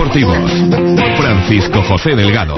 deportivos. Francisco José Delgado.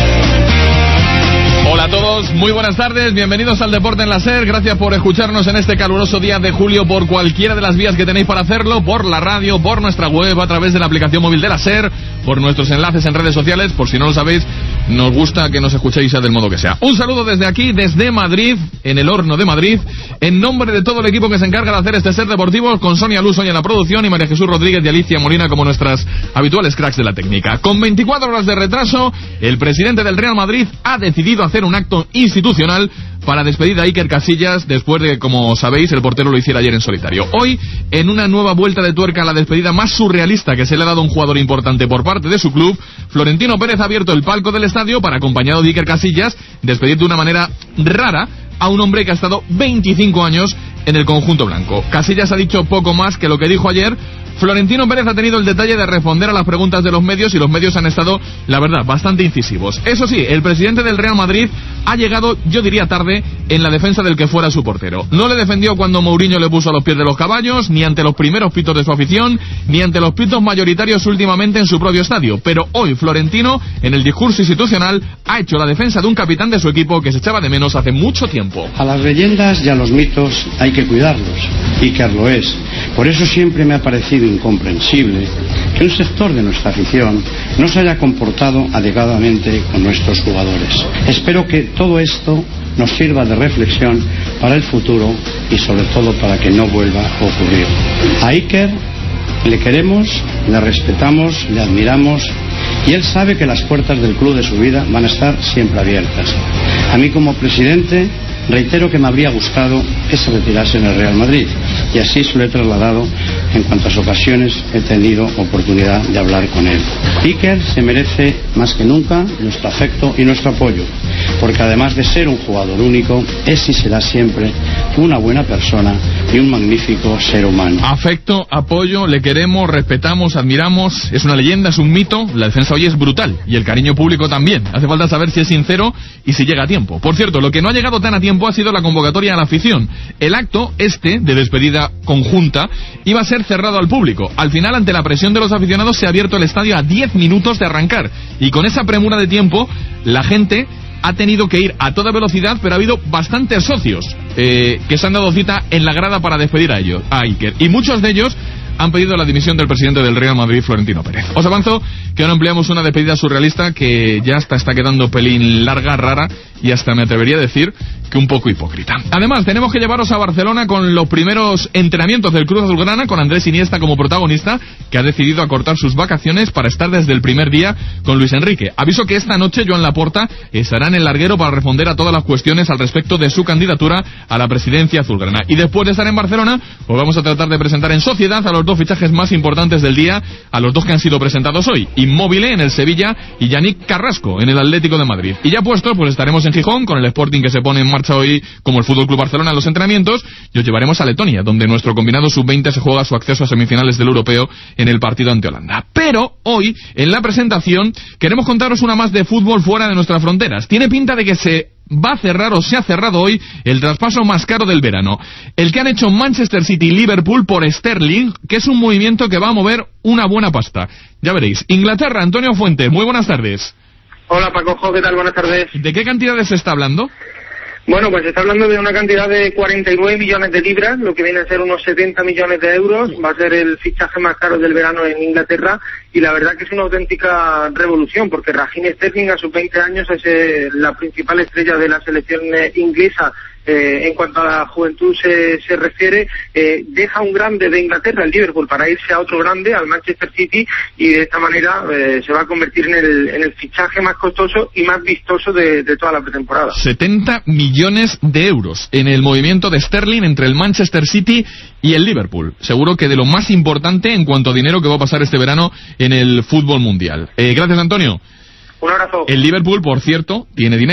Hola a todos, muy buenas tardes, bienvenidos al Deporte en la SER, gracias por escucharnos en este caluroso día de julio por cualquiera de las vías que tenéis para hacerlo, por la radio, por nuestra web, a través de la aplicación móvil de la SER, por nuestros enlaces en redes sociales, por si no lo sabéis, nos gusta que nos escuchéis sea del modo que sea. Un saludo desde aquí, desde Madrid, en el horno de Madrid, en nombre de todo el equipo que se encarga de hacer este SER Deportivo, con Sonia Luz hoy en la producción y María Jesús Rodríguez y Alicia Molina como nuestras habituales cracks de la técnica. Con 24 horas de retraso, el presidente del Real Madrid ha decidido hacer un acto institucional para despedir a Iker Casillas después de que, como sabéis, el portero lo hiciera ayer en solitario. Hoy, en una nueva vuelta de tuerca a la despedida más surrealista que se le ha dado a un jugador importante por parte de su club, Florentino Pérez ha abierto el palco del estadio para, acompañado de Iker Casillas, despedir de una manera rara a un hombre que ha estado 25 años en el conjunto blanco. Casillas ha dicho poco más que lo que dijo ayer. Florentino Pérez ha tenido el detalle de responder a las preguntas de los medios y los medios han estado, la verdad, bastante incisivos. Eso sí, el presidente del Real Madrid ha llegado, yo diría tarde, en la defensa del que fuera su portero. No le defendió cuando Mourinho le puso a los pies de los caballos, ni ante los primeros pitos de su afición, ni ante los pitos mayoritarios últimamente en su propio estadio. Pero hoy Florentino, en el discurso institucional, ha hecho la defensa de un capitán de su equipo que se echaba de menos hace mucho tiempo. A las leyendas y a los mitos hay que cuidarlos, Iker lo es. Por eso siempre me ha parecido incomprensible que un sector de nuestra afición no se haya comportado adecuadamente con nuestros jugadores. Espero que todo esto nos sirva de reflexión para el futuro y sobre todo para que no vuelva a ocurrir. A Iker le queremos, le respetamos, le admiramos y él sabe que las puertas del club de su vida van a estar siempre abiertas. A mí como presidente reitero que me habría gustado que se retirase en el Real Madrid y así se lo he trasladado en cuantas ocasiones he tenido oportunidad de hablar con él. Iker se merece más que nunca nuestro afecto y nuestro apoyo, porque además de ser un jugador único, es y será siempre una buena persona y un magnífico ser humano. Afecto, apoyo, le queremos, respetamos, admiramos, es una leyenda, es un mito, la defensa hoy es brutal y el cariño público también. Hace falta saber si es sincero y si llega a tiempo. Por cierto, lo que no ha llegado tan a tiempo ha sido la convocatoria a la afición. El acto, de despedida conjunta, iba a ser cerrado al público. Al final, ante la presión de los aficionados, se ha abierto el estadio a 10 minutos de arrancar. Y con esa premura de tiempo, la gente ha tenido que ir a toda velocidad, pero ha habido bastantes socios que se han dado cita en la grada para despedir a Iker. Y muchos de ellos han pedido la dimisión del presidente del Real Madrid, Florentino Pérez. Os avanzo que ahora empleamos una despedida surrealista que ya está quedando pelín larga, rara y hasta me atrevería a decir que un poco hipócrita. Además, tenemos que llevaros a Barcelona con los primeros entrenamientos del Club Azulgrana, con Andrés Iniesta como protagonista, que ha decidido acortar sus vacaciones para estar desde el primer día con Luis Enrique. Aviso que esta noche Joan Laporta estará en el larguero para responder a todas las cuestiones al respecto de su candidatura a la presidencia azulgrana. Y después de estar en Barcelona, pues vamos a tratar de presentar en sociedad a los dos fichajes más importantes del día, a los dos que han sido presentados hoy, Immobile en el Sevilla y Yannick Carrasco en el Atlético de Madrid. Y ya puestos, pues estaremos en Gijón con el Sporting que se pone en marcha hoy como el Fútbol Club Barcelona en los entrenamientos y os llevaremos a Letonia, donde nuestro combinado sub-20 se juega su acceso a semifinales del Europeo en el partido ante Holanda. Pero hoy, en la presentación, queremos contaros una más de fútbol fuera de nuestras fronteras. Tiene pinta de que se va a cerrar o se ha cerrado hoy el traspaso más caro del verano, el que han hecho Manchester City y Liverpool por Sterling, que es un movimiento que va a mover una buena pasta. Ya veréis. Inglaterra, Antonio Fuente, muy buenas tardes. Hola Paco, ¿qué tal? Buenas tardes. ¿De qué cantidades se está hablando? Bueno, pues se está hablando de una cantidad de 49 millones de libras, lo que viene a ser unos 70 millones de euros. Va a ser el fichaje más caro del verano en Inglaterra y la verdad que es una auténtica revolución, porque Raheem Sterling a sus 20 años es la principal estrella de la selección inglesa. En cuanto a la juventud se refiere, deja un grande de Inglaterra, el Liverpool, para irse a otro grande, al Manchester City, y de esta manera se va a convertir en el fichaje más costoso y más vistoso de toda la pretemporada. 70 millones de euros en el movimiento de Sterling entre el Manchester City y el Liverpool. Seguro que de lo más importante en cuanto a dinero que va a pasar este verano en el fútbol mundial. Gracias, Antonio. Un abrazo. El Liverpool, por cierto, tiene dinero.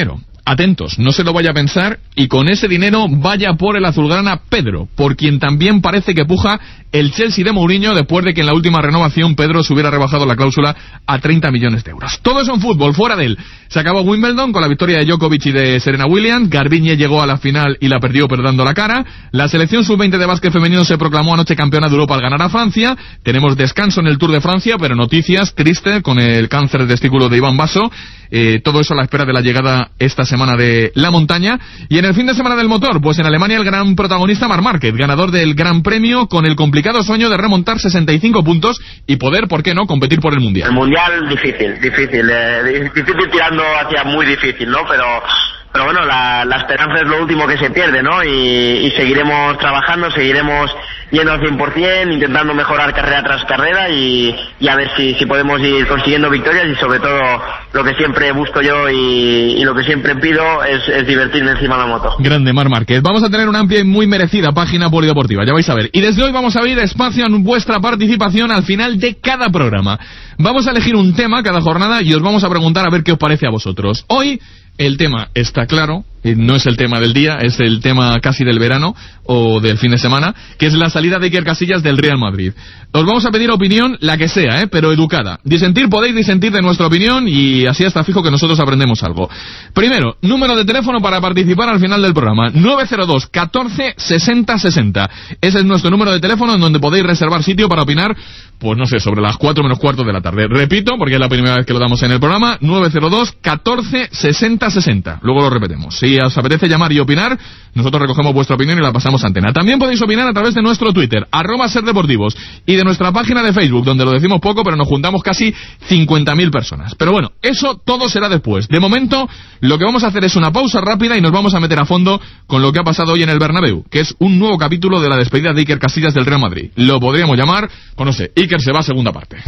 atentos, no se lo vaya a pensar, y con ese dinero vaya por el azulgrana Pedro, por quien también parece que puja el Chelsea de Mourinho, después de que en la última renovación Pedro se hubiera rebajado la cláusula a 30 millones de euros. Todo eso en fútbol, fuera de él. Se acabó Wimbledon con la victoria de Djokovic y de Serena Williams. Garbiñe llegó a la final y la perdió dando la cara. La selección sub-20 de básquet femenino se proclamó anoche campeona de Europa al ganar a Francia. Tenemos descanso en el Tour de Francia, pero noticias tristes con el cáncer de testículo de Iván Basso. Todo eso a la espera de la llegada esta semana de la montaña. Y en el fin de semana del motor, pues en Alemania el gran protagonista Marc Márquez, ganador del Gran Premio, con el complicado sueño de remontar 65 puntos y poder, ¿por qué no?, competir por el Mundial. El Mundial difícil tirando hacia muy difícil, ¿no? Pero bueno, la esperanza es lo último que se pierde, ¿no? Y seguiremos trabajando, seguiremos yendo al 100%, intentando mejorar carrera tras carrera y a ver si podemos ir consiguiendo victorias, y sobre todo lo que siempre busco yo y lo que siempre pido es divertirme encima de la moto. Grande Marc Márquez. Vamos a tener una amplia y muy merecida página polideportiva, ya vais a ver. Y desde hoy vamos a abrir espacio en vuestra participación al final de cada programa. Vamos a elegir un tema cada jornada y os vamos a preguntar a ver qué os parece a vosotros. Hoy el tema está claro, no es el tema del día, es el tema casi del verano o del fin de semana, que es la salida de Iker Casillas del Real Madrid. Os vamos a pedir opinión, la que sea, pero educada. Disentir, podéis disentir de nuestra opinión y así está fijo que nosotros aprendemos algo. Primero, número de teléfono para participar al final del programa, 902 14 60 60. Ese es nuestro número de teléfono en donde podéis reservar sitio para opinar, pues no sé, sobre las 4 menos cuarto de la tarde. Repito, porque es la primera vez que lo damos en el programa, 902 14 60 60. Luego lo repetimos. Si os apetece llamar y opinar, nosotros recogemos vuestra opinión y la pasamos a antena. También podéis opinar a través de nuestro Twitter, @serdeportivos, y de nuestra página de Facebook, donde lo decimos poco, pero nos juntamos casi 50.000 personas. Pero bueno, eso todo será después. De momento, lo que vamos a hacer es una pausa rápida y nos vamos a meter a fondo con lo que ha pasado hoy en el Bernabéu, que es un nuevo capítulo de la despedida de Iker Casillas del Real Madrid. Lo podríamos llamar, pues no sé, Iker se va, segunda parte.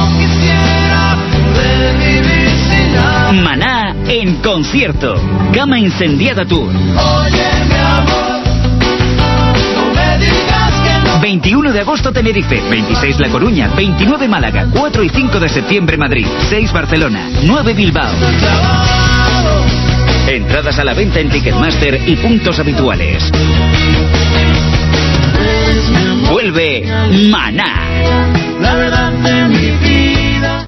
Maná en concierto. Cama Incendiada Tour. Oye, mi amor, no me digas que no. 21 de agosto Tenerife, 26 La Coruña, 29 Málaga, 4 y 5 de septiembre Madrid, 6 Barcelona, 9 Bilbao. Entradas a la venta en Ticketmaster y puntos habituales. Vuelve Maná. La verdad de mi vida.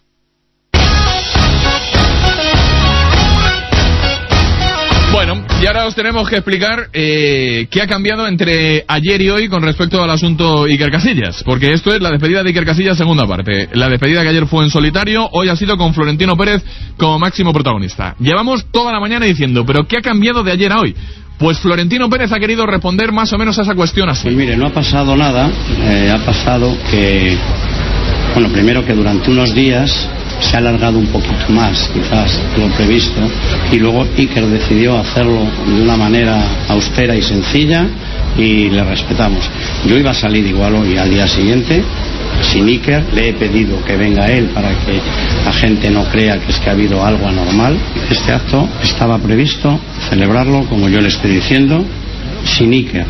Bueno, y ahora os tenemos que explicar qué ha cambiado entre ayer y hoy con respecto al asunto Iker Casillas, porque esto es la despedida de Iker Casillas segunda parte. La despedida que ayer fue en solitario, hoy ha sido con Florentino Pérez como máximo protagonista. Llevamos toda la mañana diciendo, ¿pero qué ha cambiado de ayer a hoy? Pues Florentino Pérez ha querido responder más o menos a esa cuestión así. Pues mire, no ha pasado nada, ha pasado que, bueno, primero que durante unos días se ha alargado un poquito más, quizás, de lo previsto, y luego Iker decidió hacerlo de una manera austera y sencilla, y le respetamos. Yo iba a salir igual hoy al día siguiente, sin Iker. Le he pedido que venga él para que la gente no crea que es que ha habido algo anormal. Este acto estaba previsto celebrarlo, como yo le estoy diciendo, sin Iker,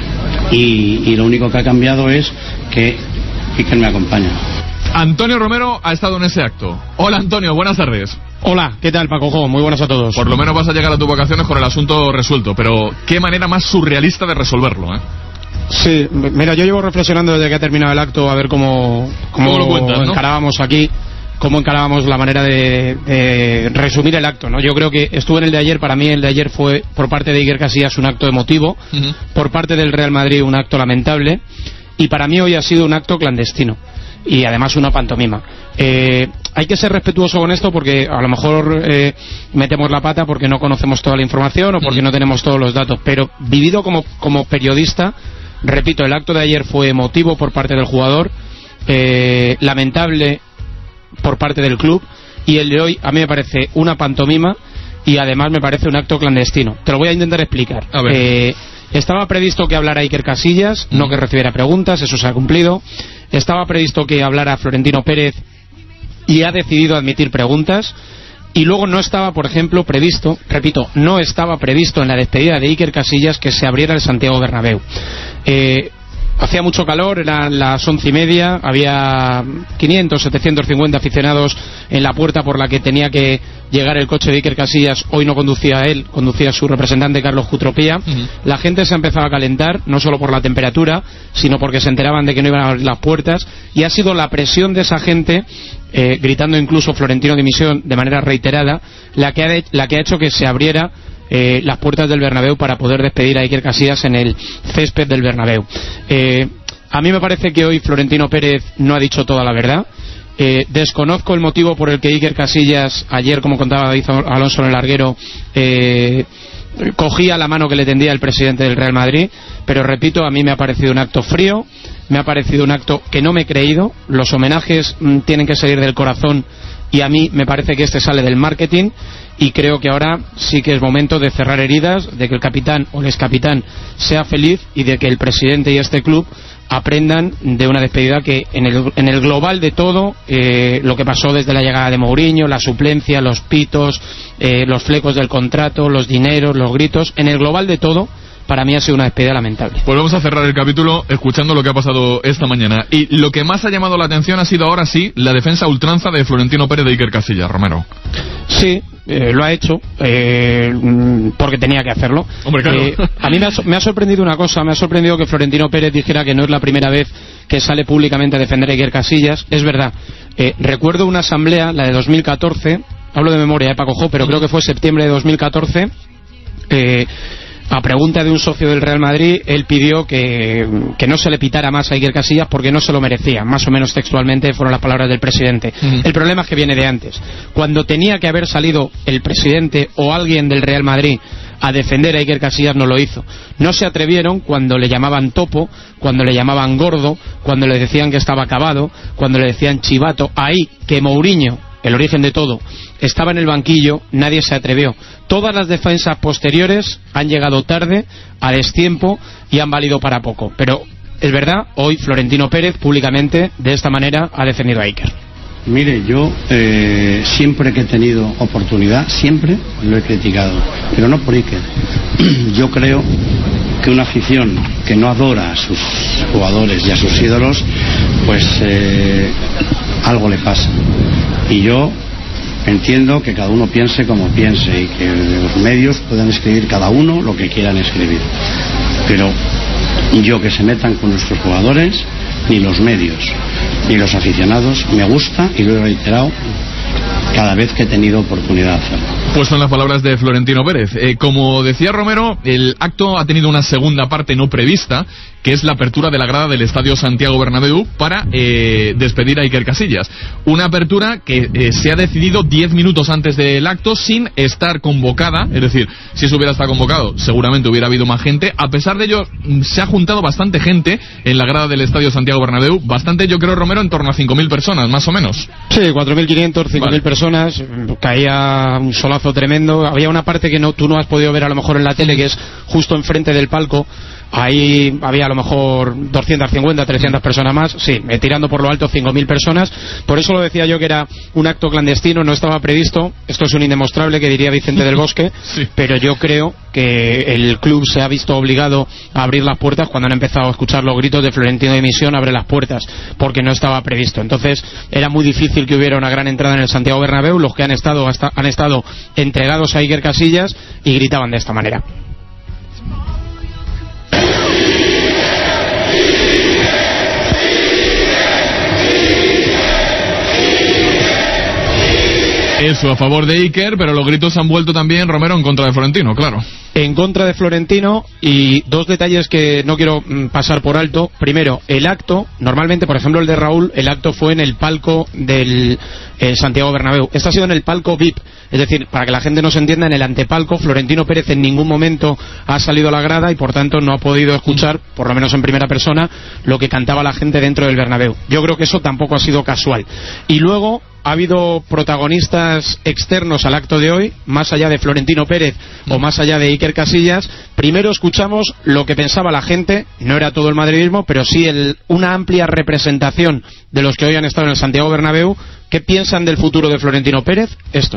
y lo único que ha cambiado es que Iker me acompaña. Antonio Romero ha estado en ese acto. Hola Antonio, buenas tardes. Hola, ¿qué tal, Paco? Muy buenas a todos. Por lo menos vas a llegar a tus vacaciones con el asunto resuelto, pero qué manera más surrealista de resolverlo, ¿eh? Sí, mira, yo llevo reflexionando desde que ha terminado el acto a ver cómo lo cuentas, ¿no? Encarábamos aquí, cómo encarábamos la manera de resumir el acto, ¿no? Yo creo que estuve en el de ayer. Para mí el de ayer fue, por parte de Iker Casillas, un acto emotivo, por parte del Real Madrid un acto lamentable, y para mí hoy ha sido un acto clandestino y además una pantomima. Hay que ser respetuoso con esto, porque a lo mejor metemos la pata porque no conocemos toda la información o porque no tenemos todos los datos, pero vivido como periodista, repito, el acto de ayer fue emotivo por parte del jugador, lamentable por parte del club, y el de hoy a mí me parece una pantomima y además me parece un acto clandestino. Te lo voy a intentar explicar. A ver. Estaba previsto que hablara Iker Casillas, no que recibiera preguntas, eso se ha cumplido. Estaba previsto que hablara Florentino Pérez y ha decidido admitir preguntas. Y luego no estaba, por ejemplo, previsto, repito, no estaba previsto en la despedida de Iker Casillas que se abriera el Santiago Bernabéu. hacía mucho calor, eran las 11:30, había 500, 750 aficionados en la puerta por la que tenía que llegar el coche de Iker Casillas. Hoy no conducía él, conducía su representante Carlos Jutropía. La gente se empezaba a calentar, no solo por la temperatura, sino porque se enteraban de que no iban a abrir las puertas, y ha sido la presión de esa gente, gritando incluso Florentino dimisión de manera reiterada, la que ha hecho que se abriera las puertas del Bernabéu para poder despedir a Iker Casillas en el césped del Bernabéu. A mí me parece que hoy Florentino Pérez no ha dicho toda la verdad. Desconozco el motivo por el que Iker Casillas, ayer, como contaba David Alonso en el larguero, cogía la mano que le tendía el presidente del Real Madrid, pero repito, a mí me ha parecido un acto frío, me ha parecido un acto que no me he creído. Los homenajes tienen que salir del corazón, y a mí me parece que este sale del marketing, y creo que ahora sí que es momento de cerrar heridas, de que el capitán o el excapitán sea feliz, y de que el presidente y este club aprendan de una despedida que en el global de todo, lo que pasó desde la llegada de Mourinho, la suplencia, los pitos, los flecos del contrato, los dineros, los gritos, en el global de todo, para mí ha sido una despedida lamentable. Pues vamos a cerrar el capítulo escuchando lo que ha pasado esta mañana. Y lo que más ha llamado la atención ha sido ahora sí la defensa ultranza de Florentino Pérez de Iker Casillas, Romero. Sí, lo ha hecho porque tenía que hacerlo. Hombre, claro. A mí me ha sorprendido una cosa, me ha sorprendido que Florentino Pérez dijera que no es la primera vez que sale públicamente a defender a Iker Casillas. Es verdad, recuerdo una asamblea, la de 2014, hablo de memoria, Paco Jo, pero creo que fue septiembre de 2014, a pregunta de un socio del Real Madrid, él pidió que no se le pitara más a Iker Casillas porque no se lo merecía. Más o menos textualmente fueron las palabras del presidente. El problema es que viene de antes. Cuando tenía que haber salido el presidente o alguien del Real Madrid a defender a Iker Casillas, no lo hizo. No se atrevieron cuando le llamaban topo, cuando le llamaban gordo, cuando le decían que estaba acabado, cuando le decían chivato. Ahí que Mourinho, el origen de todo, estaba en el banquillo, nadie se atrevió. Todas las defensas posteriores han llegado tarde, a destiempo, y han valido para poco. Pero es verdad, hoy Florentino Pérez públicamente de esta manera ha defendido a Iker. Mire, yo siempre que he tenido oportunidad, siempre lo he criticado, pero no por Iker. Yo creo que una afición que no adora a sus jugadores y a sus ídolos, pues algo le pasa. Y yo entiendo que cada uno piense como piense y que los medios puedan escribir cada uno lo que quieran escribir, pero yo que se metan con nuestros jugadores, ni los medios ni los aficionados me gusta, y lo he reiterado cada vez que he tenido oportunidad de hacerlo. Pues son las palabras de Florentino Pérez. Como decía Romero, el acto ha tenido una segunda parte no prevista, que es la apertura de la grada del Estadio Santiago Bernabéu para despedir a Iker Casillas. Una apertura que se ha decidido 10 minutos antes del acto, sin estar convocada. Es decir, si eso hubiera estado convocado, seguramente hubiera habido más gente. A pesar de ello, se ha juntado bastante gente en la grada del Estadio Santiago Bernabéu. Bastante, yo creo, Romero, en torno a 5.000 personas, más o menos. Sí, 4.500, 5.000 personas. Caía un solazo tremendo. Había una parte que tú no has podido ver a lo mejor en la tele, que es justo enfrente del palco. Ahí había a lo mejor 250, 300 personas más. Sí, tirando por lo alto 5.000 personas. Por eso lo decía yo que era un acto clandestino, no estaba previsto. Esto es un indemostrable, que diría Vicente del Bosque. Sí. Pero yo creo que el club se ha visto obligado a abrir las puertas cuando han empezado a escuchar los gritos de Florentino dimisión, abre las puertas, porque no estaba previsto. Entonces era muy difícil que hubiera una gran entrada en el Santiago Bernabéu. Los que han estado entregados a Iker Casillas y gritaban de esta manera. Eso a favor de Iker, pero los gritos han vuelto también, Romero, en contra de Florentino, claro. En contra de Florentino, y dos detalles que no quiero pasar por alto. Primero, el acto, normalmente, por ejemplo, el de Raúl, el acto fue en el palco del Santiago Bernabéu. Este ha sido en el palco VIP, es decir, para que la gente nos entienda, en el antepalco. Florentino Pérez en ningún momento ha salido a la grada y por tanto no ha podido escuchar, por lo menos en primera persona, lo que cantaba la gente dentro del Bernabéu. Yo creo que eso tampoco ha sido casual. Y luego ha habido protagonistas externos al acto de hoy, más allá de Florentino Pérez o más allá de Iker Casillas. Primero escuchamos lo que pensaba la gente, no era todo el madridismo, pero sí una amplia representación de los que hoy han estado en el Santiago Bernabéu. ¿Qué piensan del futuro de Florentino Pérez? Esto.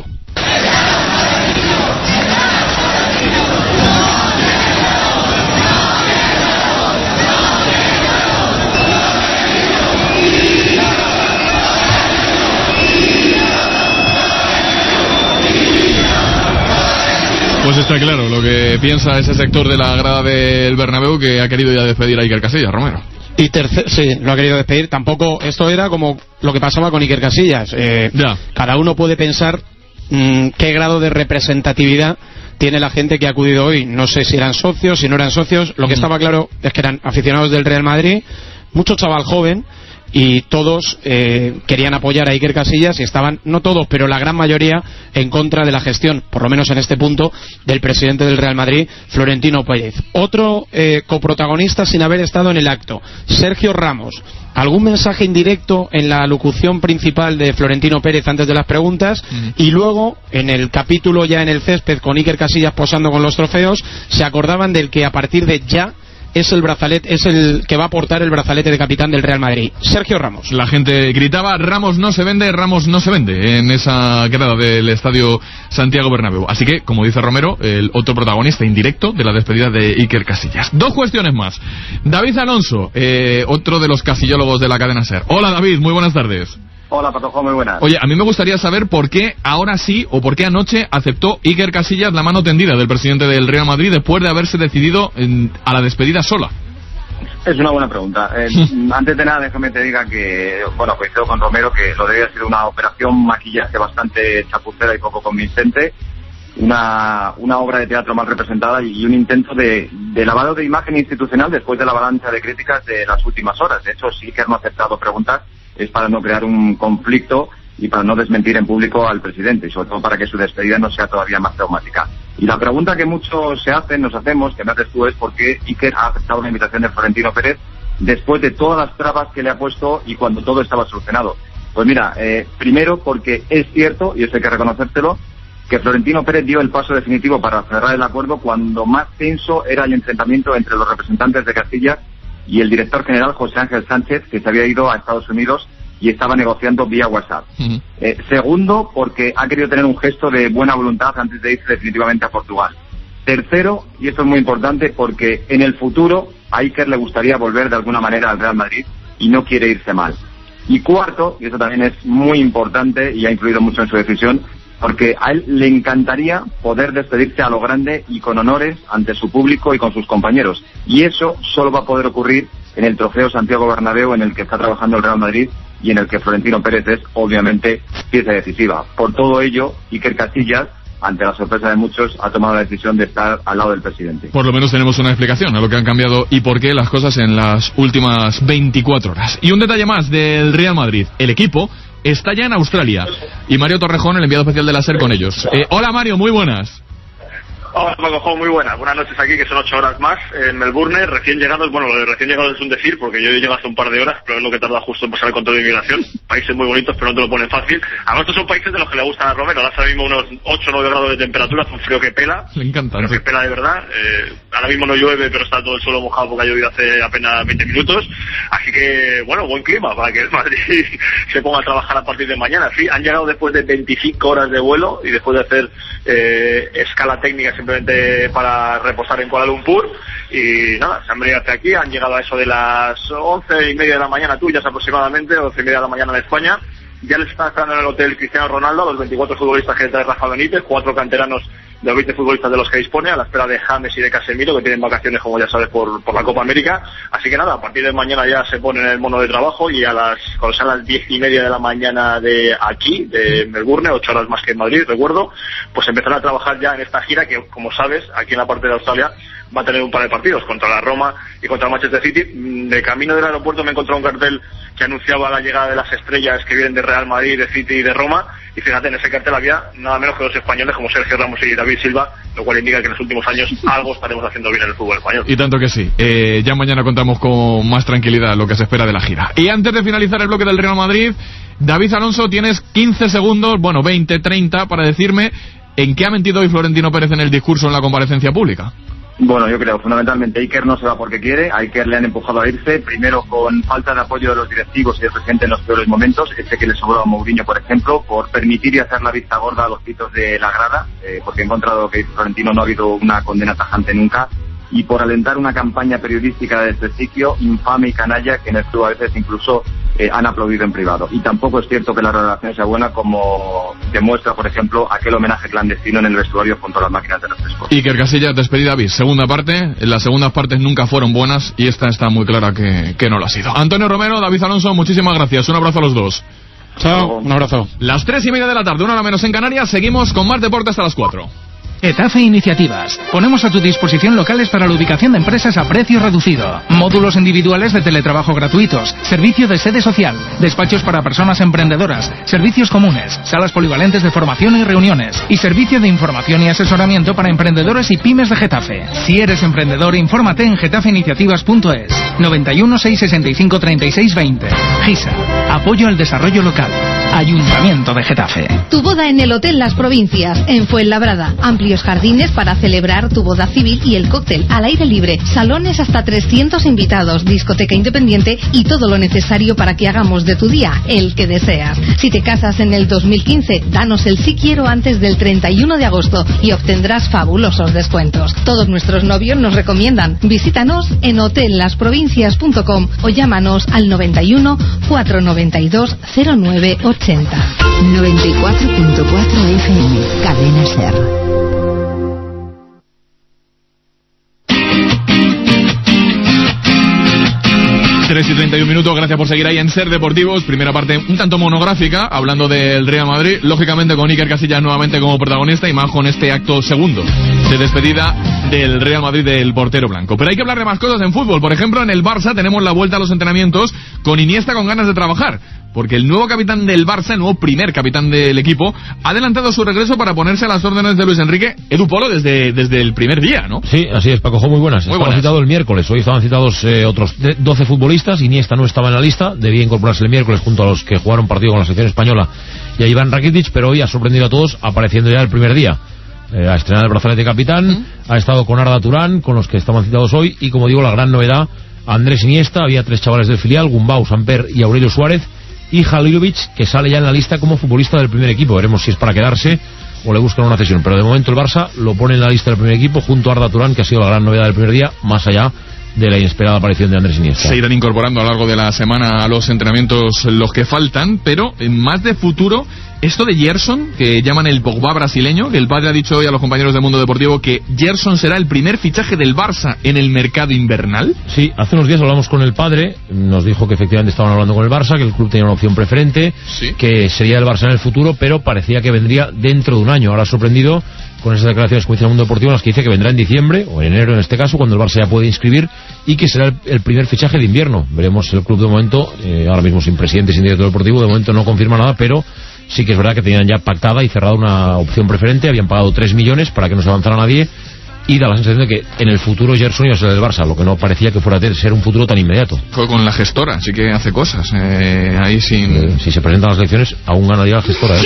Pues está claro lo que piensa ese sector de la grada del Bernabéu, que ha querido ya despedir a Iker Casillas, Romero. Y sí, lo ha querido despedir. Tampoco, esto era como lo que pasaba con Iker Casillas. Cada uno puede pensar qué grado de representatividad tiene la gente que ha acudido hoy. No sé si eran socios, si no eran socios. Lo que estaba claro es que eran aficionados del Real Madrid, mucho chaval joven, y todos querían apoyar a Iker Casillas, y estaban, no todos, pero la gran mayoría, en contra de la gestión, por lo menos en este punto, del presidente del Real Madrid, Florentino Pérez. Otro coprotagonista sin haber estado en el acto, Sergio Ramos. Algún mensaje indirecto en la locución principal de Florentino Pérez antes de las preguntas, y luego en el capítulo ya en el césped con Iker Casillas posando con los trofeos, se acordaban del que a partir de ya es el que va a portar el brazalete de capitán del Real Madrid, Sergio Ramos. La gente gritaba: Ramos no se vende, Ramos no se vende, en esa grada del estadio Santiago Bernabéu. Así que, como dice Romero, el otro protagonista indirecto de la despedida de Iker Casillas. Dos cuestiones más. David Alonso, otro de los casillólogos de la cadena SER. Hola David, muy buenas tardes. Hola Patojo, muy buenas. Oye, a mí me gustaría saber por qué ahora sí, o por qué anoche aceptó Iker Casillas la mano tendida del presidente del Real Madrid después de haberse decidido a la despedida sola. Es una buena pregunta. Antes de nada, déjame te diga que, bueno, coincido con Romero que lo debe haber sido una operación maquillaje bastante chapucera y poco convincente, una obra de teatro mal representada y un intento de lavado de imagen institucional después de la avalancha de críticas de las últimas horas. De hecho, si Iker no ha aceptado preguntas es para no crear un conflicto y para no desmentir en público al presidente, y sobre todo para que su despedida no sea todavía más traumática. Y la pregunta que muchos nos hacemos, que me haces tú, es por qué Iker ha aceptado la invitación de Florentino Pérez después de todas las trabas que le ha puesto y cuando todo estaba solucionado. Pues mira, primero porque es cierto, y eso hay que reconocértelo, que Florentino Pérez dio el paso definitivo para cerrar el acuerdo cuando más tenso era el enfrentamiento entre los representantes de Castilla y el director general José Ángel Sánchez, que se había ido a Estados Unidos y estaba negociando vía WhatsApp. Segundo, porque ha querido tener un gesto de buena voluntad antes de irse definitivamente a Portugal. Tercero, y esto es muy importante, porque en el futuro a Iker le gustaría volver de alguna manera al Real Madrid y no quiere irse mal. Y cuarto, y esto también es muy importante y ha influido mucho en su decisión, porque a él le encantaría poder despedirse a lo grande y con honores ante su público y con sus compañeros. Y eso solo va a poder ocurrir en el trofeo Santiago Bernabéu, en el que está trabajando el Real Madrid y en el que Florentino Pérez es, obviamente, pieza decisiva. Por todo ello, Iker Casillas, ante la sorpresa de muchos, ha tomado la decisión de estar al lado del presidente. Por lo menos tenemos una explicación a lo que han cambiado y por qué las cosas en las últimas 24 horas. Y un detalle más del Real Madrid. El equipo está ya en Australia y Mario Torrejón, el enviado especial de la SER, con ellos. Hola Mario, muy buenas. Hola Paco, muy buenas. Buenas noches aquí, que son 8 horas más en Melbourne, recién llegados. Bueno, lo de recién llegados es un decir, porque yo llego hace un par de horas, pero es lo que tarda justo en pasar el control de inmigración. Países muy bonitos, pero no te lo ponen fácil. Además, estos son países de los que le gustan a Romero. Ahora mismo unos 8 o 9 grados de temperatura, hace un frío que pela. Le encanta. Pero que pela de verdad. Ahora mismo no llueve, pero está todo el suelo mojado porque ha llovido hace apenas 20 minutos. Así que, bueno, buen clima para que el Madrid se ponga a trabajar a partir de mañana. Sí, han llegado después de 25 horas de vuelo y después de hacer escala técnica simplemente para reposar en Kuala Lumpur, y nada, se han venido hasta aquí, han llegado a eso de las 11:30 de la mañana tuyas aproximadamente, 11:30 de la mañana en España. Ya les está esperando en el hotel Cristiano Ronaldo a los 24 futbolistas que trae Rafa Benítez, 4 canteranos de los 20 futbolistas de los que dispone, a la espera de James y de Casemiro, que tienen vacaciones, como ya sabes, por la Copa América. Así que nada, a partir de mañana ya se ponen el mono de trabajo, y cuando sean las 10:30 de la mañana de aquí, de Melbourne, 8 horas más que en Madrid, recuerdo, pues empezarán a trabajar ya en esta gira que, como sabes, aquí en la parte de Australia va a tener un par de partidos, contra la Roma y contra el Manchester City. De camino del aeropuerto me he encontrado un cartel que anunciaba la llegada de las estrellas que vienen de Real Madrid, de City y de Roma, y fíjate, en ese cartel había nada menos que 2 españoles como Sergio Ramos y David Silva, lo cual indica que en los últimos años algo estaremos haciendo bien en el fútbol español. Y tanto que sí. Ya mañana contamos con más tranquilidad lo que se espera de la gira. Y antes de finalizar el bloque del Real Madrid, David Alonso, tienes 15 segundos, bueno, 20, 30, para decirme en qué ha mentido hoy Florentino Pérez en el discurso en la comparecencia pública. Bueno, yo creo, fundamentalmente, Iker no se va porque quiere. A Iker le han empujado a irse, primero con falta de apoyo de los directivos y del presidente en los peores momentos, que le sobró a Mourinho, por ejemplo, por permitir y hacer la vista gorda a los gritos de la grada, porque he encontrado que Florentino no ha habido una condena tajante nunca, y por alentar una campaña periodística de desprestigio infame y canalla que en el club a veces incluso han aplaudido en privado. Y tampoco es cierto que la relación sea buena, como demuestra, por ejemplo, aquel homenaje clandestino en el vestuario junto a las máquinas de refrescos. Iker Casillas, despedida bis. Segunda parte. Las segundas partes nunca fueron buenas y esta está muy clara que no lo ha sido. Antonio Romero, David Alonso, muchísimas gracias. Un abrazo a los dos. Chao, un abrazo. Las 3:30 de la tarde, 1 hora menos en Canarias. Seguimos con más deporte hasta las 4. Getafe Iniciativas. Ponemos a tu disposición locales para la ubicación de empresas a precio reducido. Módulos individuales de teletrabajo gratuitos. Servicio de sede social. Despachos para personas emprendedoras. Servicios comunes. Salas polivalentes de formación y reuniones. Y servicio de información y asesoramiento para emprendedores y pymes de Getafe. Si eres emprendedor, infórmate en getafeiniciativas.es. 91 665 36 20. GISA. Apoyo al desarrollo local. Ayuntamiento de Getafe. Tu boda en el Hotel Las Provincias, en Fuenlabrada. Amplios jardines para celebrar tu boda civil y el cóctel al aire libre. Salones hasta 300 invitados, discoteca independiente y todo lo necesario para que hagamos de tu día el que deseas. Si te casas en el 2015, danos el sí quiero antes del 31 de agosto y obtendrás fabulosos descuentos. Todos nuestros novios nos recomiendan. Visítanos en hotellasprovincias.com o llámanos al 91 492 0980. 94.4 FM, Cadena Ser. Tres y 31 minutos, gracias por seguir ahí en Ser Deportivos. Primera parte un tanto monográfica, hablando del Real Madrid, lógicamente con Iker Casillas nuevamente como protagonista y más con este acto segundo de despedida del Real Madrid del portero blanco. Pero hay que hablar de más cosas en fútbol. Por ejemplo, en el Barça tenemos la vuelta a los entrenamientos con Iniesta con ganas de trabajar, porque el nuevo capitán del Barça, el nuevo primer capitán del equipo, ha adelantado su regreso para ponerse a las órdenes de Luis Enrique. Edu Polo desde el primer día, ¿no? Sí, así es, Paco, muy buenas. Estaban citados el miércoles, hoy estaban citados otros 12 futbolistas. Iniesta no estaba en la lista, debía incorporarse el miércoles junto a los que jugaron partido con la selección española y a Iván Rakitic, pero hoy ha sorprendido a todos apareciendo ya el primer día. Ha estrenado el brazalete de capitán, ha estado con Arda Turán, con los que estaban citados hoy, y como digo, la gran novedad, Andrés Iniesta. Había 3 chavales del filial, Gumbau, Samper y Aurelio Suárez, y Halilovic, que sale ya en la lista como futbolista del primer equipo. Veremos si es para quedarse o le buscan una cesión, pero de momento el Barça lo pone en la lista del primer equipo junto a Arda Turán, que ha sido la gran novedad del primer día, más allá de la inesperada aparición de Andrés Iniesta. Se irán incorporando a lo largo de la semana a los entrenamientos los que faltan, pero más de futuro, esto de Gerson, que llaman el Pogba brasileño, que el padre ha dicho hoy a los compañeros del Mundo Deportivo que Gerson será el primer fichaje del Barça en el mercado invernal. Sí, hace unos días hablamos con el padre, nos dijo que efectivamente estaban hablando con el Barça, que el club tenía una opción preferente, sí, que sería el Barça en el futuro, pero parecía que vendría dentro de un año. Ahora ha sorprendido con esas declaraciones, como dice el Mundo Deportivo, en las que dice que vendrá en diciembre, o en enero en este caso, cuando el Barça ya puede inscribir, y que será el primer fichaje de invierno. Veremos. El club de momento, ahora mismo sin presidente, sin director deportivo, de momento no confirma nada, pero sí que es verdad que tenían ya pactada y cerrada una opción preferente. Habían pagado 3 millones para que no se avanzara nadie, y da la sensación de que en el futuro Gerson iba a ser del Barça, lo que no parecía que fuera a ser un futuro tan inmediato. Fue con la gestora, así que hace cosas ahí sin... si se presentan las elecciones, aún ganaría la gestora,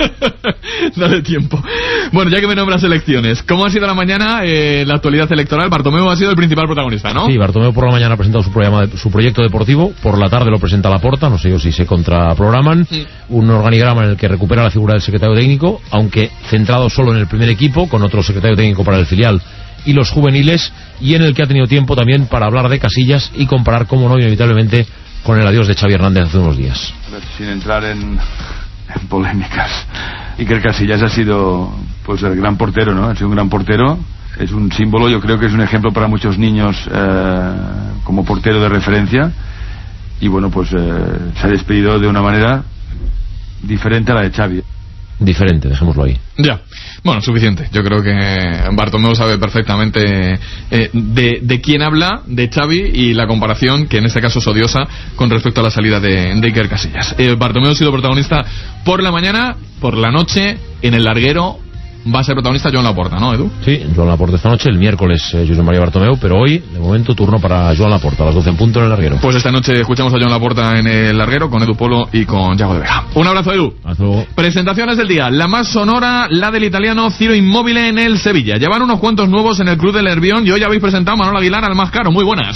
Dale tiempo. Bueno, ya que me nombras elecciones, ¿cómo ha sido la mañana la actualidad electoral? Bartomeu ha sido el principal protagonista, ¿no? Sí, Bartomeu por la mañana ha presentado su proyecto deportivo, por la tarde lo presenta Laporta, no sé yo si se contraprograman, un organigrama en el que recupera la figura del secretario técnico, aunque centrado solo en el primer equipo, con otro secretario técnico para el filial y los juveniles, y en el que ha tenido tiempo también para hablar de Casillas y comparar, como no, inevitablemente con el adiós de Xavi Hernández hace unos días. Sin entrar en polémicas, Iker Casillas ha sido pues el gran portero, ¿no? Ha sido un gran portero, es un símbolo, yo creo que es un ejemplo para muchos niños como portero de referencia, y bueno, pues se ha despedido de una manera diferente a la de Xavi. Diferente, dejémoslo ahí. Ya, bueno, suficiente. Yo creo que Bartomeu sabe perfectamente de quién habla, de Xavi, y la comparación, que en este caso es odiosa, con respecto a la salida de Iker Casillas. Bartomeu ha sido protagonista por la mañana, por la noche, en el larguero. Va a ser protagonista Joan Laporta, ¿no, Edu? Sí, Joan Laporta esta noche, el miércoles Josep María Bartomeu, pero hoy, de momento, turno para Joan Laporta, a las 12 en punto en el larguero. Pues esta noche escuchamos a Joan Laporta en el larguero con Edu Polo y con Yago de Vega. Un abrazo, Edu. Hasta luego. Presentaciones del día. La más sonora, la del italiano Ciro Immobile en el Sevilla. Llevan unos cuantos nuevos en el club del Nervión y hoy habéis presentado a Manolo Aguilar al más caro. Muy buenas.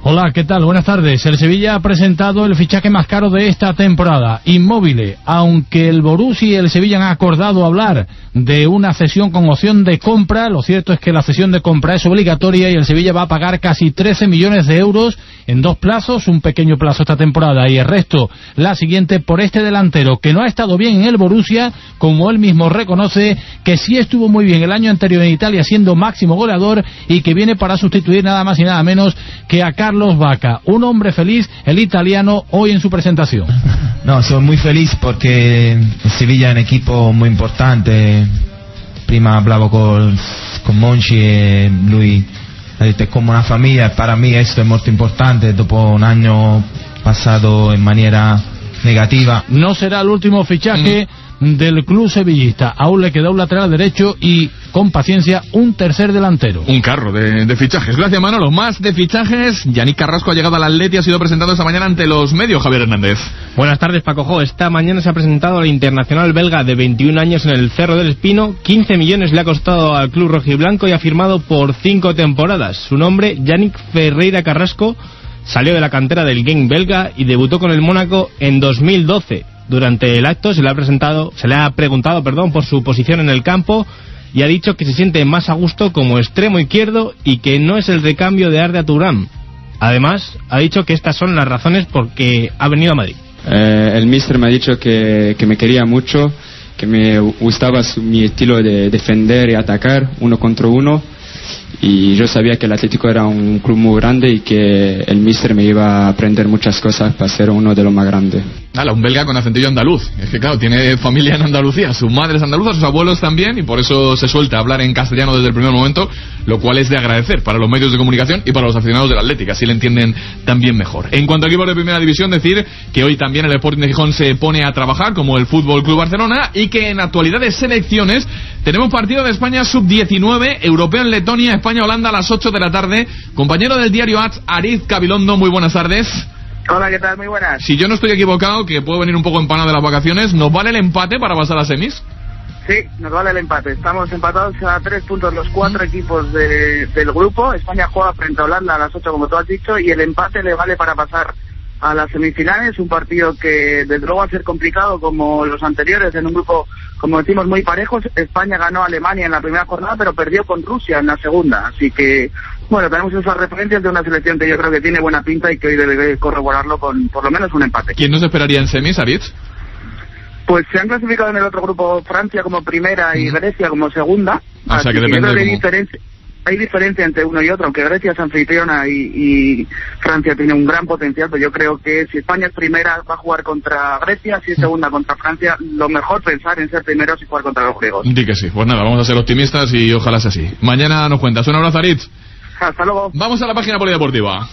Hola, ¿qué tal? Buenas tardes. El Sevilla ha presentado el fichaje más caro de esta temporada, Immobile. Aunque el Borussia y el Sevilla han acordado hablar de una cesión con opción de compra, lo cierto es que la cesión de compra es obligatoria y el Sevilla va a pagar casi 13 millones de euros en 2 plazos, un pequeño plazo esta temporada y el resto la siguiente por este delantero que no ha estado bien en el Borussia, como él mismo reconoce que sí estuvo muy bien el año anterior en Italia siendo máximo goleador y que viene para sustituir nada más y nada menos que a Carlos Bacca. Un hombre feliz, el italiano, hoy en su presentación. No, soy muy feliz porque Sevilla es un equipo muy importante. Prima hablaba con Monchi y lui ha detto è come una famiglia. Para mí esto es muy importante dopo un año pasado en manera negativa. No será el último fichaje del club sevillista. Aún le queda un lateral derecho y, con paciencia, un tercer delantero. Un carro de fichajes. Gracias, Manolo. Más de fichajes. Yannick Carrasco ha llegado al Atleti y ha sido presentado esta mañana ante los medios. Javier Hernández. Buenas tardes, Paco. Esta mañana se ha presentado al internacional belga de 21 años en el Cerro del Espino. 15 millones le ha costado al club rojiblanco y ha firmado por 5 temporadas. Su nombre, Yannick Ferreira Carrasco, salió de la cantera del Genk belga y debutó con el Mónaco en 2012. Durante el acto se le ha preguntado por su posición en el campo y ha dicho que se siente más a gusto como extremo izquierdo y que no es el recambio de Arda Turan. Además, ha dicho que estas son las razones por que ha venido a Madrid. El míster me ha dicho que me quería mucho, que me gustaba mi estilo de defender y atacar 1 contra 1. Y yo sabía que el Atlético era un club muy grande y que el míster me iba a aprender muchas cosas para ser uno de los más grandes. Un belga con acentillo andaluz. Es que claro, tiene familia en Andalucía, su madre es andaluza, sus abuelos también, y por eso se suelta a hablar en castellano desde el primer momento, lo cual es de agradecer para los medios de comunicación y para los aficionados del Atlético, así le entienden también mejor. En cuanto a equipos de primera división, decir que hoy también el Sporting de Gijón se pone a trabajar, como el Fútbol Club Barcelona, y que en actualidad de selecciones tenemos partido de España sub-19, europeo en Letonia, España-Holanda a las 8 de la tarde. Compañero del diario AS, Ariz Gabilondo, muy buenas tardes. Hola, ¿qué tal? Muy buenas. Si yo no estoy equivocado, que puedo venir un poco empanado de las vacaciones, ¿nos vale el empate para pasar a semis? Sí, nos vale el empate. Estamos empatados a 3 puntos los 4 equipos del grupo. España juega frente a Holanda a las 8, como tú has dicho, y el empate le vale para pasar a las semifinales. Un partido que desde luego va a ser complicado como los anteriores, en un grupo, como decimos, muy parejos. España ganó a Alemania en la primera jornada, pero perdió con Rusia en la segunda. Así que, bueno, tenemos esas referencias de una selección que yo creo que tiene buena pinta y que hoy debe corroborarlo con por lo menos un empate. ¿Quién nos esperaría en semis, Aritz? Pues se han clasificado en el otro grupo Francia como primera y Grecia como segunda. O sea que depende de hay diferencia entre uno y otro, aunque Grecia es anfitriona y Francia tiene un gran potencial, pero yo creo que si España es primera va a jugar contra Grecia, si es segunda contra Francia, lo mejor pensar en ser primeros y jugar contra los griegos. Di que sí, pues nada, vamos a ser optimistas y ojalá sea así. Mañana nos cuentas. Un abrazo, Aritz. Hasta luego. Vamos a la página polideportiva.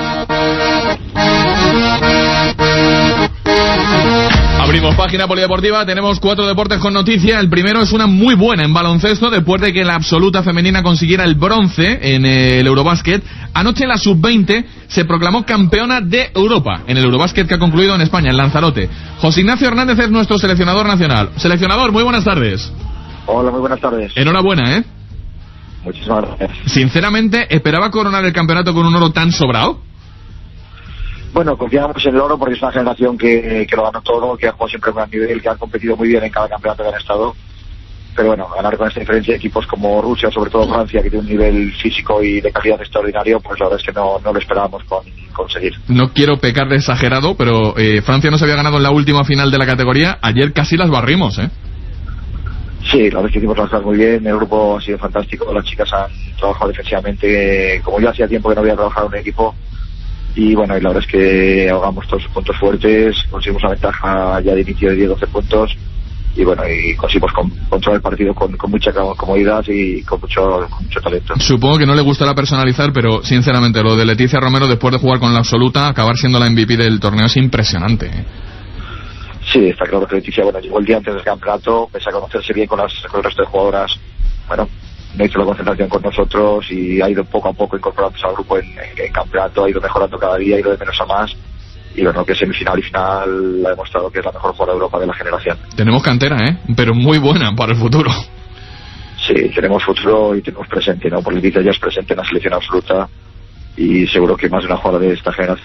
Abrimos página polideportiva, tenemos 4 deportes con noticia. El primero es una muy buena en baloncesto, después de que la absoluta femenina consiguiera el bronce en el Eurobásquet. Anoche la sub-20 se proclamó campeona de Europa en el Eurobásquet que ha concluido en España, en Lanzarote. José Ignacio Hernández es nuestro seleccionador nacional. Seleccionador, muy buenas tardes. Hola, muy buenas tardes. Enhorabuena, ¿eh? Muchísimas gracias. Sinceramente, ¿esperaba coronar el campeonato con un oro tan sobrado? Bueno, confiamos en el oro porque es una generación que lo ganó todo, que ha jugado siempre a gran nivel, que ha competido muy bien en cada campeonato que han estado. Pero bueno, ganar con esta diferencia de equipos como Rusia, sobre todo Francia, que tiene un nivel físico y de calidad extraordinario, pues la verdad es que no lo esperábamos conseguir. No quiero pecar de exagerado, pero Francia no se había ganado en la última final de la categoría. Ayer casi las barrimos, ¿eh? Sí, la verdad es que hicimos las cosas muy bien, el grupo ha sido fantástico, las chicas han trabajado defensivamente, como yo hacía tiempo que no había trabajado en un equipo. Y bueno, y la verdad es que ahogamos todos sus puntos fuertes, conseguimos una ventaja ya de inicio de 10-12 puntos y bueno, y conseguimos controlar el partido con mucha comodidad y con mucho talento. Supongo que no le gustará personalizar, pero sinceramente lo de Leticia Romero, después de jugar con la absoluta, acabar siendo la MVP del torneo es impresionante, ¿eh? Sí, está claro que Leticia, bueno, llegó el día antes del campeonato, pese a conocerse bien con el resto de jugadoras, bueno, no hizo la concentración con nosotros y ha ido poco a poco incorporándose al grupo en campeonato, ha ido mejorando cada día, ha ido de menos a más y bueno, que semifinal y final ha demostrado que es la mejor jugadora de Europa de la generación. Tenemos cantera, pero muy buena para el futuro. Sí, tenemos futuro y tenemos presente, ¿no? Porque Leticia ya es presente en la selección absoluta y seguro que más de una jugadora de esta generación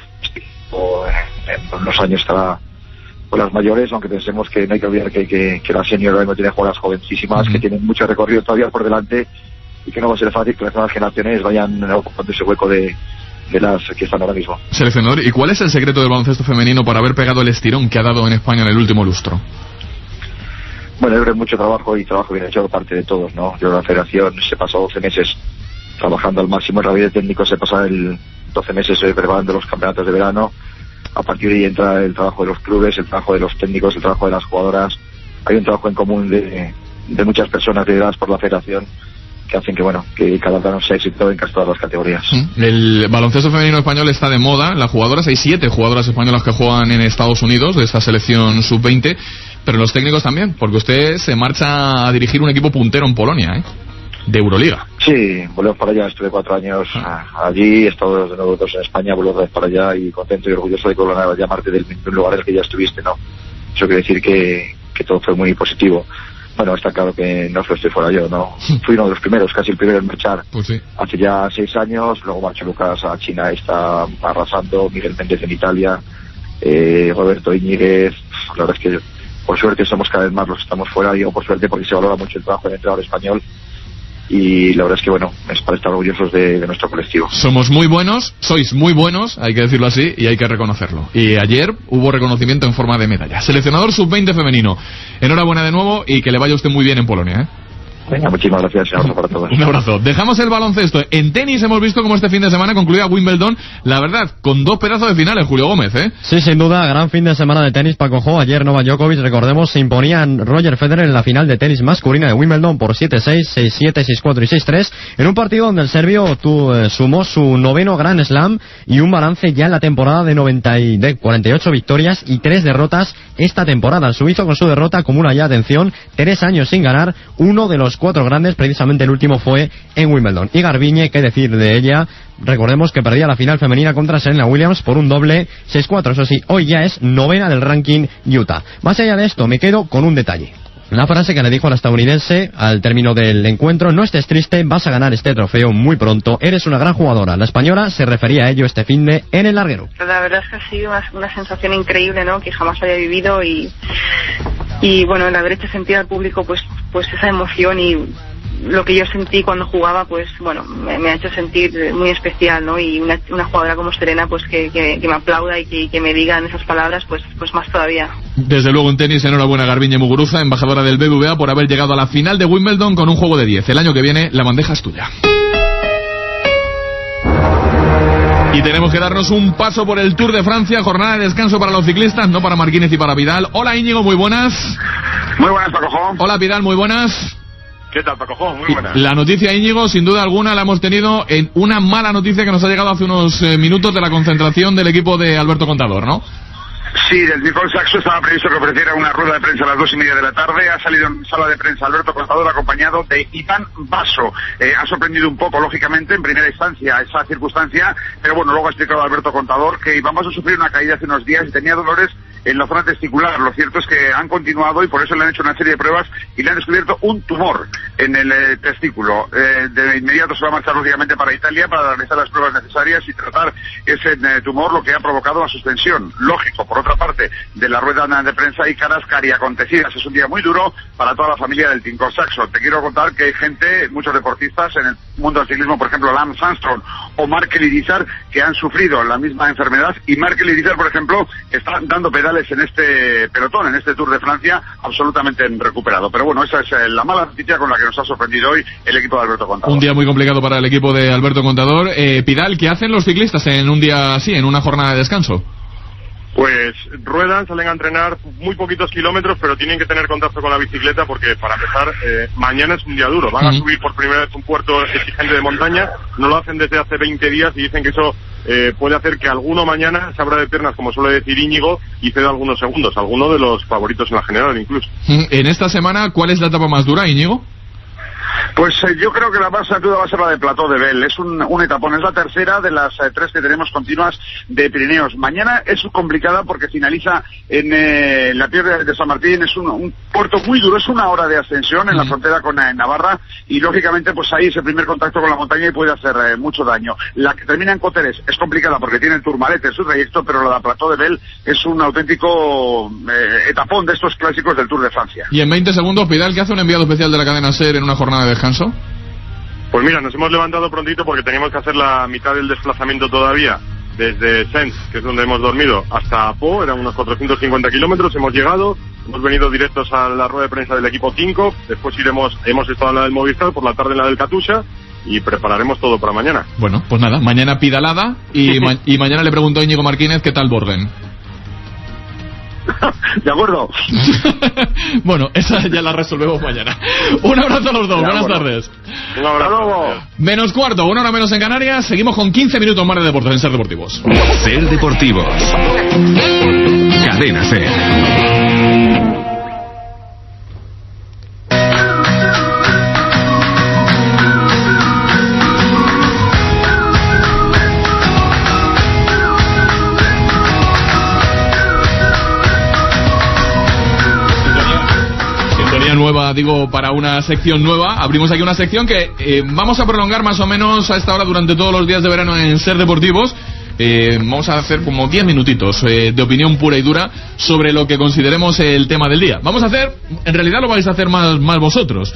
en unos años estará con las mayores, aunque pensemos que no hay que olvidar que la senior ahora mismo tiene jugadoras jovencísimas que tienen mucho recorrido todavía por delante y que no va a ser fácil que las nuevas generaciones vayan ocupando ese hueco de las que están ahora mismo. Seleccionador, ¿y cuál es el secreto del baloncesto femenino para haber pegado el estirón que ha dado en España en el último lustro? Bueno, yo creo que mucho trabajo y trabajo bien hecho por parte de todos, ¿no? Yo la federación se pasó 12 meses trabajando al máximo, el rabia de técnico se pasa 12 meses preparando los campeonatos de verano. A partir de ahí entra el trabajo de los clubes, el trabajo de los técnicos, el trabajo de las jugadoras. Hay un trabajo en común de muchas personas lideradas por la federación que hacen que cada verano sea éxito en casi todas las categorías. El baloncesto femenino español está de moda. Las jugadoras, hay 7 jugadoras españolas que juegan en Estados Unidos de esta selección sub-20, pero los técnicos también, porque usted se marcha a dirigir un equipo puntero en Polonia, de Euroliga. Sí, volvemos para allá, estuve 4 años allí, he estado de nuevo 2 en España, vuelvo otra vez para allá y contento y orgulloso de llamarte del mismo lugar en el que ya estuviste, ¿no? Eso quiere decir que todo fue muy positivo. Bueno, está claro que no solo estoy fuera yo, ¿no? Fui uno de los primeros, casi el primero en marchar. Pues sí. Hace ya 6 años, luego marchó Lucas a China, está arrasando, Miguel Méndez en Italia, Roberto Íñiguez. La verdad es que por suerte somos cada vez más los que estamos fuera, digo por suerte porque se valora mucho el trabajo del entrenador español. Y la verdad es que es para estar orgullosos de nuestro colectivo. Somos muy buenos, sois muy buenos, hay que decirlo así y hay que reconocerlo. Y ayer hubo reconocimiento en forma de medalla. Seleccionador sub-20 femenino, enhorabuena de nuevo y que le vaya usted muy bien en Polonia, Venga, muchísimas gracias, un abrazo para todos. Un abrazo. Dejamos el baloncesto. En tenis hemos visto cómo este fin de semana concluía Wimbledon, la verdad, con 2 pedazos de finales, Julio Gómez, Sí, sin duda, gran fin de semana de tenis, Paco Jo. Ayer Novak Djokovic, recordemos, se imponía a Roger Federer en la final de tenis masculina de Wimbledon por 7-6, 6-7, 6-4 y 6-3, en un partido donde el serbio sumó su 9º Grand Slam y un balance ya en la temporada de 48 victorias y 3 derrotas esta temporada. El suizo con su derrota acumula ya, atención, 3 años sin ganar, uno de los 4 grandes, precisamente el último fue en Wimbledon. Y Garbiñe, qué decir de ella, recordemos que perdía la final femenina contra Serena Williams por un doble 6-4, eso sí, hoy ya es 9ª del ranking Utah. Más allá de esto, me quedo con un detalle. La frase que le dijo a la estadounidense al término del encuentro: no estés triste, vas a ganar este trofeo muy pronto, eres una gran jugadora. La española se refería a ello este finde en el larguero. La verdad es que ha sido una sensación increíble, ¿no?, que jamás había vivido y bueno, el haber hecho sentir al público pues esa emoción y lo que yo sentí cuando jugaba, pues bueno, me ha hecho sentir muy especial, ¿no? Y una jugadora como Serena, pues que me aplauda y que me digan esas palabras, pues más todavía. Desde luego en tenis, enhorabuena Garbiñe Muguruza, embajadora del BBVA, por haber llegado a la final de Wimbledon con un juego de 10. El año que viene la bandeja es tuya. Y tenemos que darnos un paso por el Tour de Francia, jornada de descanso para los ciclistas, no para Marquínez y para Vidal. Hola Íñigo, muy buenas. Muy buenas, Paco Jo. Hola Vidal, muy buenas. ¿Qué tal, Paco Jo? Muy buenas. La noticia, Íñigo, sin duda alguna la hemos tenido en una mala noticia que nos ha llegado hace unos minutos de la concentración del equipo de Alberto Contador, ¿no? Sí, del Nicol Saxo estaba previsto que ofreciera una rueda de prensa a las 2:30 de la tarde. Ha salido en sala de prensa Alberto Contador acompañado de Iván Basso. Ha sorprendido un poco, lógicamente, en primera instancia esa circunstancia, pero bueno, luego ha explicado Alberto Contador que Iván Basso sufrió una caída hace unos días y tenía dolores en la zona testicular. Lo cierto es que han continuado y por eso le han hecho una serie de pruebas y le han descubierto un tumor en el testículo. De inmediato se va a marchar lógicamente para Italia para realizar las pruebas necesarias y tratar ese tumor, lo que ha provocado la suspensión. Lógico, por otra parte, de la rueda de prensa y caras cariacontecidas. Es un día muy duro para toda la familia del Tinko Saxo. Te quiero contar que hay gente, muchos deportistas en el mundo del ciclismo, por ejemplo Lance Armstrong o Markel Irizar, que han sufrido la misma enfermedad, y Markel Irizar, por ejemplo, está dando pedales en este pelotón, en este Tour de Francia, absolutamente recuperado. Pero bueno, esa es la mala noticia con la que nos ha sorprendido hoy el equipo de Alberto Contador. Un día muy complicado para el equipo de Alberto Contador. Pidal, ¿qué hacen los ciclistas en un día así, en una jornada de descanso? Pues ruedan, salen a entrenar muy poquitos kilómetros, pero tienen que tener contacto con la bicicleta porque, para empezar, mañana es un día duro. Van a subir por primera vez un puerto exigente de montaña, no lo hacen desde hace 20 días y dicen que eso puede hacer que alguno mañana se abra de piernas, como suele decir Íñigo, y ceda algunos segundos, alguno de los favoritos en la general incluso. En esta semana, ¿cuál es la etapa más dura, Íñigo? Pues yo creo que la más duda va a ser la de Plató de Bel. Es un etapón, es la tercera de las 3 que tenemos continuas de Pirineos. Mañana es complicada porque finaliza en la tierra de San Martín. Es un puerto muy duro, es 1 hora de ascensión en la frontera con Navarra, y lógicamente pues ahí es el primer contacto con la montaña y puede hacer mucho daño. La que termina en Coteres es complicada porque tiene el Tourmalet en su trayecto, pero la de Plató de Bel es un auténtico etapón de estos clásicos del Tour de Francia. Y en 20 segundos, Pidal, ¿qué hace un enviado especial de la cadena SER en una jornada de descanso? Pues mira, nos hemos levantado prontito porque teníamos que hacer la mitad del desplazamiento todavía, desde Sens, que es donde hemos dormido, hasta Po, eran unos 450 kilómetros, hemos llegado, hemos venido directos a la rueda de prensa del equipo 5, después hemos estado en la del Movistar, por la tarde en la del Katusha, y prepararemos todo para mañana. Bueno, pues nada, mañana Pidalada, y mañana le preguntó a Íñigo Martínez qué tal Borden. De acuerdo. Bueno, esa ya la resolvemos mañana. Un abrazo a los dos, buenas tardes. Un abrazo. Menos cuarto, 1 hora menos en Canarias. Seguimos con 15 minutos más de deportes en SER Deportivos. SER Deportivos. Cadena SER. Nueva, digo, para una sección nueva. Abrimos aquí una sección que vamos a prolongar más o menos a esta hora durante todos los días de verano en SER Deportivos. Vamos a hacer como 10 minutitos de opinión pura y dura sobre lo que consideremos el tema del día. Vamos a hacer, en realidad lo vais a hacer más vosotros.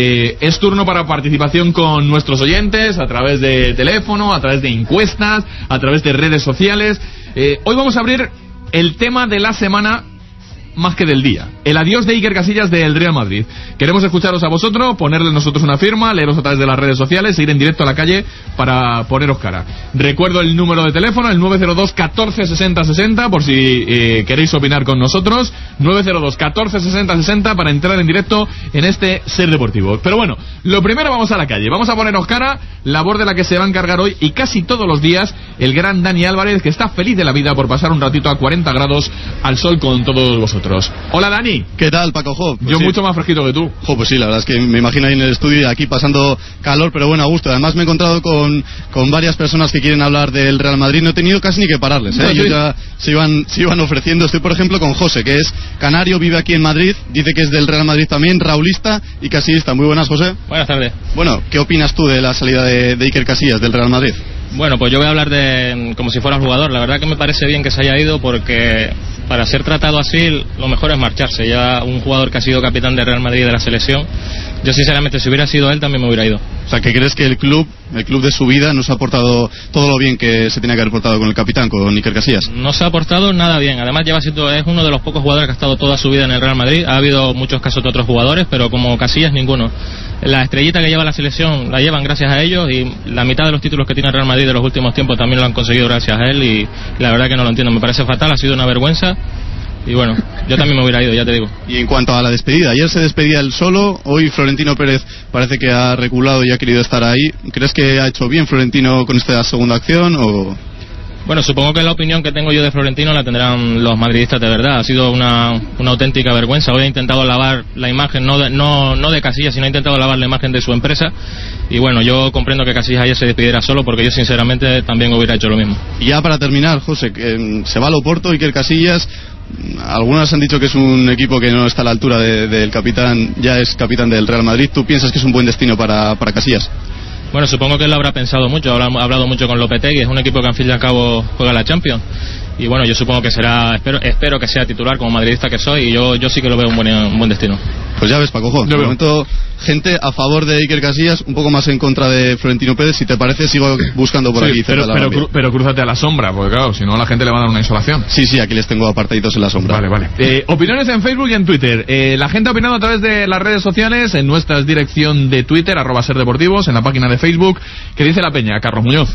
Es turno para participación con nuestros oyentes a través de teléfono, a través de encuestas, a través de redes sociales. Hoy vamos a abrir el tema de la semana más que del día. El adiós de Iker Casillas del Real Madrid. Queremos escucharos a vosotros, ponerle nosotros una firma, leeros a través de las redes sociales, ir en directo a la calle para poneros cara. Recuerdo el número de teléfono, el 902 14 60 60, por si queréis opinar con nosotros. 902 14 60 60 para entrar en directo en este SER Deportivo. Pero bueno, lo primero, vamos a la calle. Vamos a poneros cara, labor de la que se va a encargar hoy y casi todos los días el gran Dani Álvarez, que está feliz de la vida por pasar un ratito a 40 grados al sol con todos vosotros. Hola Dani. ¿Qué tal, Paco? Pues yo sí. Mucho más fresquito que tú. Pues sí, la verdad es que me imagino ahí en el estudio y aquí pasando calor, pero bueno, a gusto. Además me he encontrado con varias personas que quieren hablar del Real Madrid. No he tenido casi ni que pararles, ¿eh? Ellos ya se iban ofreciendo. Estoy, por ejemplo, con José, que es canario, vive aquí en Madrid, dice que es del Real Madrid también, raulista y casillista. Muy buenas, José. Buenas tardes. Bueno, ¿qué opinas tú de la salida de Iker Casillas del Real Madrid? Bueno, pues yo voy a hablar de como si fuera jugador. La verdad que me parece bien que se haya ido, porque para ser tratado así lo mejor es marcharse. Ya un jugador que ha sido capitán de Real Madrid de la selección, yo sinceramente si hubiera sido él también me hubiera ido. O sea, ¿que crees que el club de su vida nos ha aportado todo lo bien que se tenía que haber portado con el capitán, con Iker Casillas? No se ha aportado nada bien. Además es uno de los pocos jugadores que ha estado toda su vida en el Real Madrid. Ha habido muchos casos de otros jugadores, pero como Casillas ninguno. La estrellita que lleva la selección la llevan gracias a ellos, y la mitad de los títulos que tiene el Real Madrid de los últimos tiempos también lo han conseguido gracias a él, y la verdad que no lo entiendo. Me parece fatal, ha sido una vergüenza. Y bueno, yo también me hubiera ido, ya te digo. Y en cuanto a la despedida, ayer se despedía él solo, hoy Florentino Pérez parece que ha reculado y ha querido estar ahí. ¿Crees que ha hecho bien Florentino con esta segunda acción o...? Bueno, supongo que la opinión que tengo yo de Florentino la tendrán los madridistas de verdad. Ha sido una auténtica vergüenza. Hoy ha intentado lavar la imagen, no de Casillas, sino ha intentado lavar la imagen de su empresa. Y bueno, yo comprendo que Casillas ayer se despidiera solo, porque yo sinceramente también hubiera hecho lo mismo. Y ya para terminar, José, se va al Oporto, Iker Casillas. Algunos han dicho que es un equipo que no está a la altura del capitán, ya es capitán del Real Madrid. ¿Tú piensas que es un buen destino para Casillas? Bueno, supongo que él lo habrá pensado mucho, ha hablado mucho con Lopetegui, es un equipo que al fin y al cabo juega la Champions. Y bueno, yo supongo que será, espero que sea titular como madridista que soy, y yo sí que lo veo un buen destino. Pues ya ves, Paco, de momento gente a favor de Iker Casillas, un poco más en contra de Florentino Pérez. Si te parece, sigo buscando por aquí. Pero crúzate a la sombra, porque claro, si no la gente le va a dar una insolación. Sí, aquí les tengo apartaditos en la sombra. Vale. Opiniones en Facebook y en Twitter. La gente ha opinado a través de las redes sociales, en nuestra dirección de Twitter, @SerDeportivos, en la página de Facebook. ¿Qué dice la peña? Carlos Muñoz.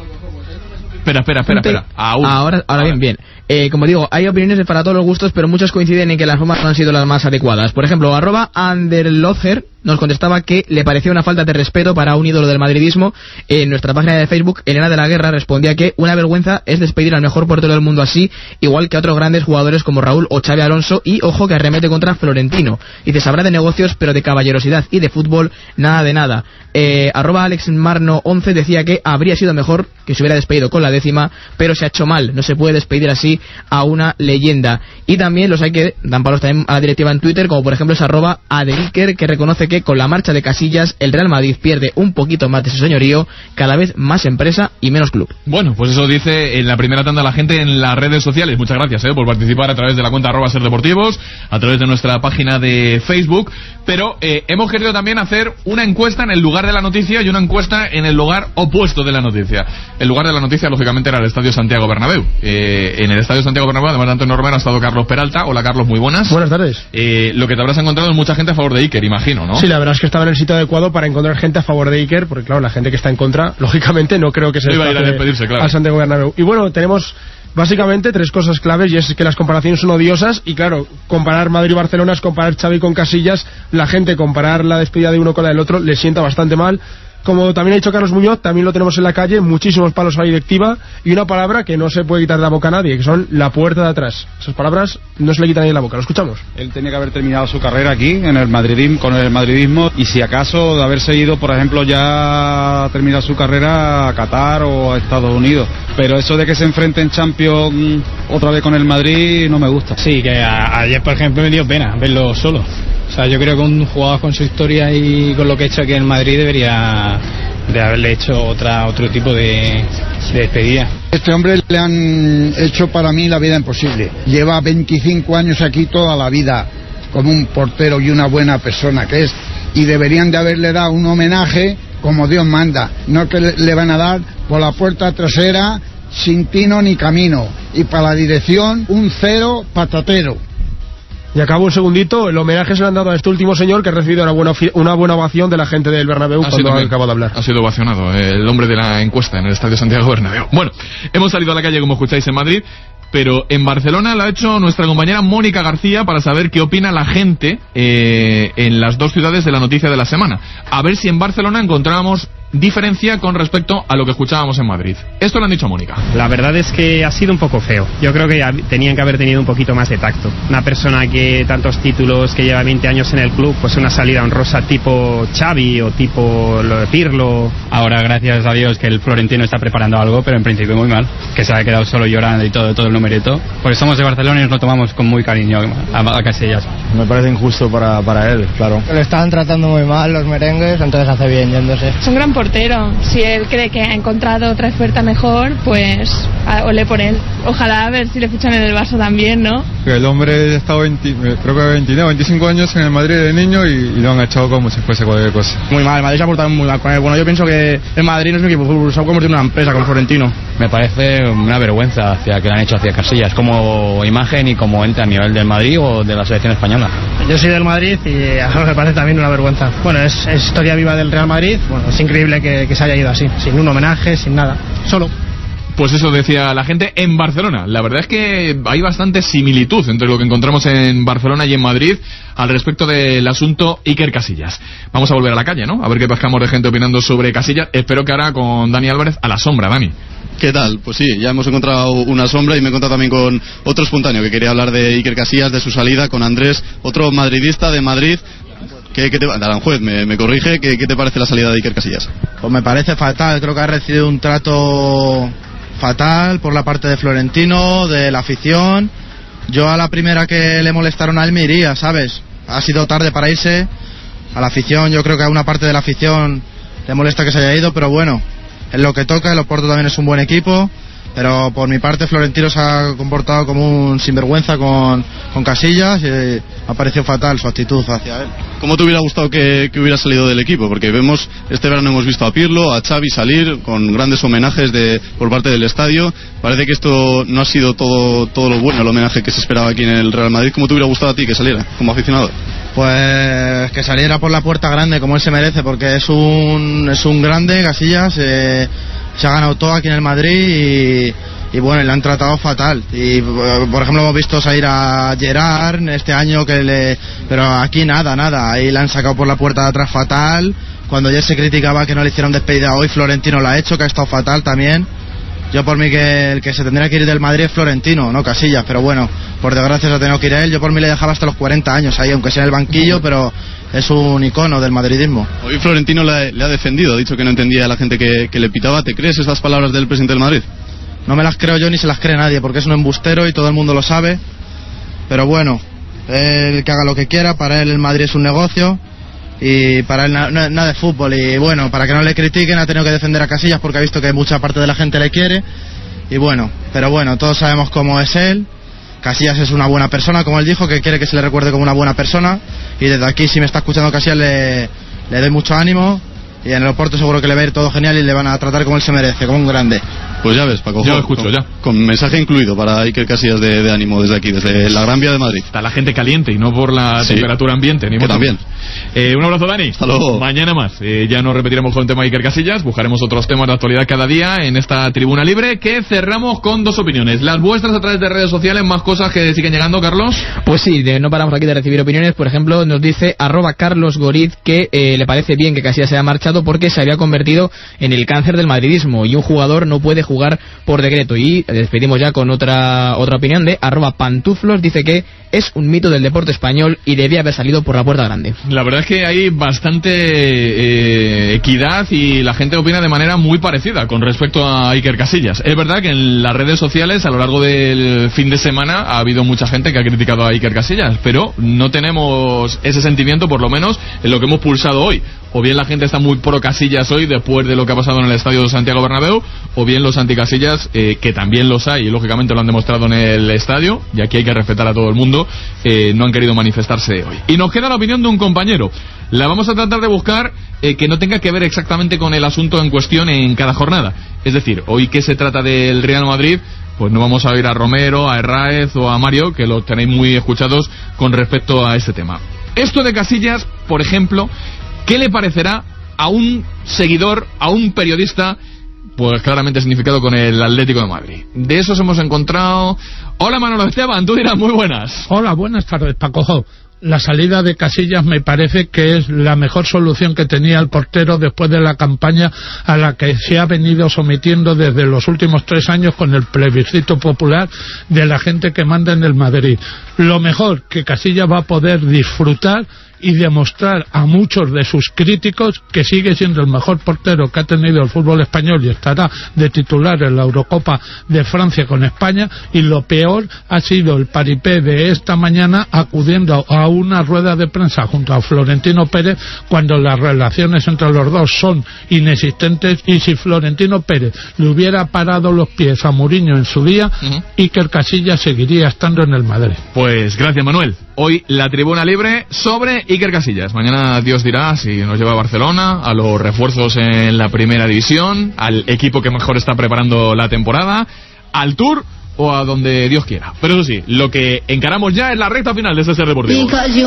Espera. Ahora bien. Como digo, hay opiniones para todos los gustos, pero muchos coinciden en que las formas no han sido las más adecuadas. Por ejemplo, @Anderlodger nos contestaba que le parecía una falta de respeto para un ídolo del madridismo. En nuestra página de Facebook, Elena de la Guerra respondía que una vergüenza es despedir al mejor portero del mundo así, igual que a otros grandes jugadores como Raúl o Xabi Alonso, y ojo que arremete contra Florentino. Dice, sabrá de negocios, pero de caballerosidad y de fútbol, nada de nada. @AlexMarno11 decía que habría sido mejor que se hubiera despedido con la 10ª, pero se ha hecho mal, no se puede despedir así a una leyenda. Y también los hay que dan palos también a la directiva en Twitter, como por ejemplo es @Adeliker, que reconoce que con la marcha de Casillas el Real Madrid pierde un poquito más de su señorío, cada vez más empresa y menos club. Bueno, pues eso dice en la primera tanda la gente en las redes sociales. Muchas gracias por participar a través de la cuenta @serdeportivos, a través de nuestra página de Facebook, pero hemos querido también hacer una encuesta en el lugar de la noticia y una encuesta en el lugar opuesto de la noticia. El lugar de la noticia, lógicamente, era el Estadio Santiago Bernabéu. En el Estadio Santiago Bernabéu, además de Antonio Romero, ha estado Carlos Peralta. Hola, Carlos, muy buenas. Buenas tardes. Lo que te habrás encontrado es mucha gente a favor de Iker, imagino, ¿no? Sí, la verdad es que estaba en el sitio adecuado para encontrar gente a favor de Iker, porque claro, la gente que está en contra, lógicamente, no creo que se iba a ir a despedirse, claro, al Santiago Bernabéu. Y bueno, tenemos básicamente tres cosas claves, y es que las comparaciones son odiosas, y claro, comparar Madrid y Barcelona es comparar Xavi con Casillas. La gente, comparar la despedida de uno con la del otro, le sienta bastante mal. Como también ha dicho Carlos Muñoz, también lo tenemos en la calle, muchísimos palos a la directiva, y una palabra que no se puede quitar de la boca a nadie, que son la puerta de atrás. Esas palabras no se le quitan a nadie de la boca. Lo escuchamos. Él tenía que haber terminado su carrera aquí, en el madridismo, con el madridismo, y si acaso de haber seguido, por ejemplo, ya terminado su carrera a Qatar o a Estados Unidos. Pero eso de que se enfrenten Champions otra vez con el Madrid no me gusta. Sí, que ayer, por ejemplo, me dio pena verlo solo. O sea, yo creo que un jugador con su historia y con lo que ha hecho aquí en Madrid debería de haberle hecho otro tipo de despedida. Este hombre le han hecho para mí la vida imposible. Lleva 25 años aquí, toda la vida, como un portero y una buena persona que es, y deberían de haberle dado un homenaje como Dios manda, no que le van a dar por la puerta trasera sin tino ni camino, y para la dirección un 0 patatero. Y acabo un segundito, el homenaje se lo han dado a este último señor, que ha recibido una buena ovación de la gente del Bernabéu cuando ha acabado de hablar. Ha sido ovacionado el hombre de la encuesta en el Estadio Santiago Bernabéu. Bueno, hemos salido a la calle, como escucháis, en Madrid, pero en Barcelona lo ha hecho nuestra compañera Mónica García para saber qué opina la gente en las dos ciudades de la noticia de la semana. A ver si en Barcelona encontrábamos diferencia con respecto a lo que escuchábamos en Madrid. Esto lo han dicho Mónica. La verdad es que ha sido un poco feo. Yo creo que tenían que haber tenido un poquito más de tacto. Una persona que tantos títulos, que lleva 20 años en el club, pues una salida honrosa tipo Xavi o tipo Pirlo. Ahora, gracias a Dios, que el Florentino está preparando algo, pero en principio muy mal. Que se ha quedado solo llorando y todo el numerito. Porque somos de Barcelona y nos lo tomamos con muy cariño a Casillas. Me parece injusto para él, claro. Lo estaban tratando muy mal los merengues, entonces hace bien yéndose. Es un gran portero. Si él cree que ha encontrado otra oferta mejor, pues ole por él. Ojalá a ver si le fichan en el Barça también, ¿no? El hombre ha estado creo que 25 años en el Madrid de niño y lo han echado como si fuese cualquier cosa. Muy mal, el Madrid se ha portado muy mal con él. Bueno, yo pienso que el Madrid no es un equipo de fútbol, se ha convertido en una empresa con Florentino. Me parece una vergüenza que le han hecho hacia Casillas, como imagen y como ente a nivel del Madrid o de la selección española. Yo soy del Madrid y me parece también una vergüenza. Bueno, es historia viva del Real Madrid. Bueno, es increíble que se haya ido así, sin un homenaje, sin nada, solo. Pues eso decía la gente en Barcelona. La verdad es que hay bastante similitud entre lo que encontramos en Barcelona y en Madrid al respecto del asunto Iker Casillas. Vamos a volver a la calle, ¿no? A ver qué pescamos de gente opinando sobre Casillas. Espero que ahora con Dani Álvarez a la sombra, Dani. ¿Qué tal? Pues sí, ya hemos encontrado una sombra y me he encontrado también con otro espontáneo que quería hablar de Iker Casillas, de su salida, con Andrés, otro madridista de Madrid. ¿Qué te Aranjuez, me corrige, ¿qué te parece la salida de Iker Casillas? Pues me parece fatal, creo que ha recibido un trato fatal por la parte de Florentino, de la afición. Yo a la primera que le molestaron a él me iría, ¿sabes? Ha sido tarde para irse. A la afición, yo creo que a una parte de la afición le molesta que se haya ido, pero bueno, es lo que toca. El Oporto también es un buen equipo, pero por mi parte Florentino se ha comportado como un sinvergüenza con Casillas y me ha parecido fatal su actitud hacia él. ¿Cómo te hubiera gustado que hubiera salido del equipo? Porque vemos, este verano hemos visto a Pirlo, a Xavi salir con grandes homenajes por parte del estadio. Parece que esto no ha sido todo lo bueno, el homenaje que se esperaba aquí en el Real Madrid. ¿Cómo te hubiera gustado a ti que saliera como aficionado? Pues que saliera por la puerta grande, como él se merece, porque es un grande, Casillas. Se ha ganado todo aquí en el Madrid y bueno, le han tratado fatal. Y por ejemplo hemos visto salir a Gerard este año pero aquí nada, ahí le han sacado por la puerta de atrás fatal. Cuando ayer se criticaba que no le hicieron despedida, hoy Florentino lo ha hecho, que ha estado fatal también. Yo por mí que el que se tendría que ir del Madrid es Florentino, no Casillas, pero bueno, por desgracia se ha tenido que ir a él. Yo por mí le dejaba hasta los 40 años ahí, aunque sea en el banquillo, pero es un icono del madridismo. Hoy Florentino le ha defendido, ha dicho que no entendía a la gente que le pitaba. ¿Te crees estas palabras del presidente del Madrid? No me las creo yo ni se las cree nadie, porque es un embustero y todo el mundo lo sabe. Pero bueno, él que haga lo que quiera, para él el Madrid es un negocio y para él nada de fútbol. Y bueno, para que no le critiquen ha tenido que defender a Casillas porque ha visto que mucha parte de la gente le quiere. Y bueno, pero bueno, todos sabemos cómo es él. Casillas es una buena persona, como él dijo, que quiere que se le recuerde como una buena persona. Y desde aquí, si me está escuchando Casillas, le doy mucho ánimo. Y en el Oporto seguro que le va a ir todo genial y le van a tratar como él se merece, como un grande. Pues ya ves, Paco. Ya lo escucho, ya. Con mensaje incluido para Iker Casillas de ánimo desde aquí, desde la Gran Vía de Madrid. Está la gente caliente y no por la temperatura ambiente, ni que también. Un abrazo, Dani. Hasta luego. Mañana más. Ya no repetiremos con el tema de Iker Casillas, buscaremos otros temas de actualidad cada día en esta tribuna libre, que cerramos con dos opiniones. Las vuestras a través de redes sociales, más cosas que siguen llegando, Carlos. Pues sí, no paramos aquí de recibir opiniones. Por ejemplo, nos dice @CarlosGoriz que le parece bien que Casillas se haya marchado porque se había convertido en el cáncer del madridismo y un jugador no puede jugar por decreto. Y despedimos ya con otra opinión de @Pantuflos, dice que es un mito del deporte español y debía haber salido por la puerta grande. La verdad es que hay bastante equidad y la gente opina de manera muy parecida con respecto a Iker Casillas. Es verdad que en las redes sociales a lo largo del fin de semana ha habido mucha gente que ha criticado a Iker Casillas, pero no tenemos ese sentimiento, por lo menos en lo que hemos pulsado hoy. O bien la gente está muy pro Casillas hoy después de lo que ha pasado en el estadio de Santiago Bernabéu, o bien los anticasillas, que también los hay y lógicamente lo han demostrado en el estadio, y aquí hay que respetar a todo el mundo, no han querido manifestarse hoy. Y nos queda la opinión de un compañero. La vamos a tratar de buscar que no tenga que ver exactamente con el asunto en cuestión en cada jornada. Es decir, hoy que se trata del Real Madrid, pues no vamos a oír a Romero, a Herráez o a Mario, que los tenéis muy escuchados con respecto a este tema. Esto de Casillas, por ejemplo, ¿qué le parecerá a un seguidor, a un periodista, pues claramente significado con el Atlético de Madrid? De esos hemos encontrado. Hola Manolo Esteban, tú dirás muy buenas. Hola, buenas tardes, Paco. La salida de Casillas me parece que es la mejor solución que tenía el portero después de la campaña a la que se ha venido sometiendo desde los últimos 3 años con el plebiscito popular de la gente que manda en el Madrid. Lo mejor que Casillas va a poder disfrutar y demostrar a muchos de sus críticos que sigue siendo el mejor portero que ha tenido el fútbol español y estará de titular en la Eurocopa de Francia con España. Y lo peor ha sido el paripé de esta mañana acudiendo a una rueda de prensa junto a Florentino Pérez cuando las relaciones entre los dos son inexistentes, y si Florentino Pérez le hubiera parado los pies a Mourinho en su día, Iker Casillas seguiría estando en el Madrid. Pues gracias, Manuel. Hoy la tribuna libre sobre Iker Casillas. Mañana Dios dirá si nos lleva a Barcelona, a los refuerzos en la primera división, al equipo que mejor está preparando la temporada, al Tour o a donde Dios quiera. Pero eso sí, lo que encaramos ya es la recta final de este Ser Deportivo.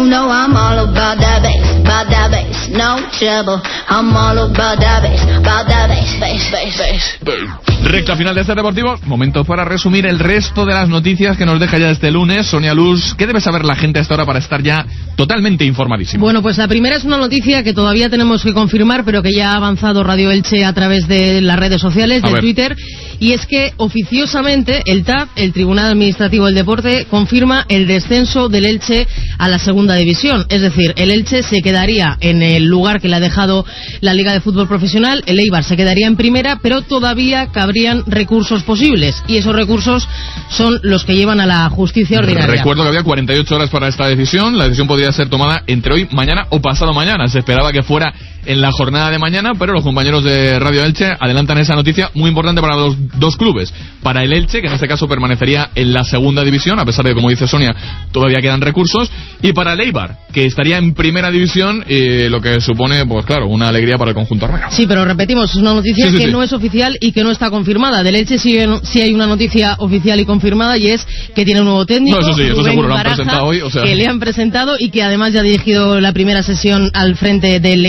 Recta final de Ser Deportivo. Momento para resumir el resto de las noticias que nos deja ya este lunes. Sonia Luz, ¿qué debe saber la gente a esta hora para estar ya totalmente informadísimo? Bueno, pues la primera es una noticia que todavía tenemos que confirmar, pero que ya ha avanzado Radio Elche a través de las redes sociales, de Twitter, y es que oficiosamente el TAD, el Tribunal Administrativo del Deporte, confirma el descenso del Elche a la segunda división. Es decir, el Elche se quedaría en el lugar que le ha dejado la Liga de Fútbol Profesional, el Eibar se quedaría en primera, pero todavía cabrían recursos posibles, y esos recursos son los que llevan a la justicia ordinaria. Recuerdo que había 48 horas para esta decisión. La decisión podría ser tomada entre hoy, mañana o pasado mañana. Se esperaba que fuera en la jornada de mañana, pero los compañeros de Radio Elche adelantan esa noticia muy importante para los dos clubes. Para el Elche, que en este caso permanecería en la segunda división, a pesar de que, como dice Sonia, todavía quedan recursos, y para el Eibar, que estaría en primera división, lo que supone, pues claro, una alegría para el conjunto armero. Sí, pero repetimos, es una noticia que no es oficial y que no está confirmada. Del Elche sí hay una noticia oficial y confirmada, y es que tiene un nuevo técnico, eso sí, eso Rubén seguro, lo han Baraja, presentado hoy, o sea, que le han presentado y que además ya ha dirigido la primera sesión al frente del equipo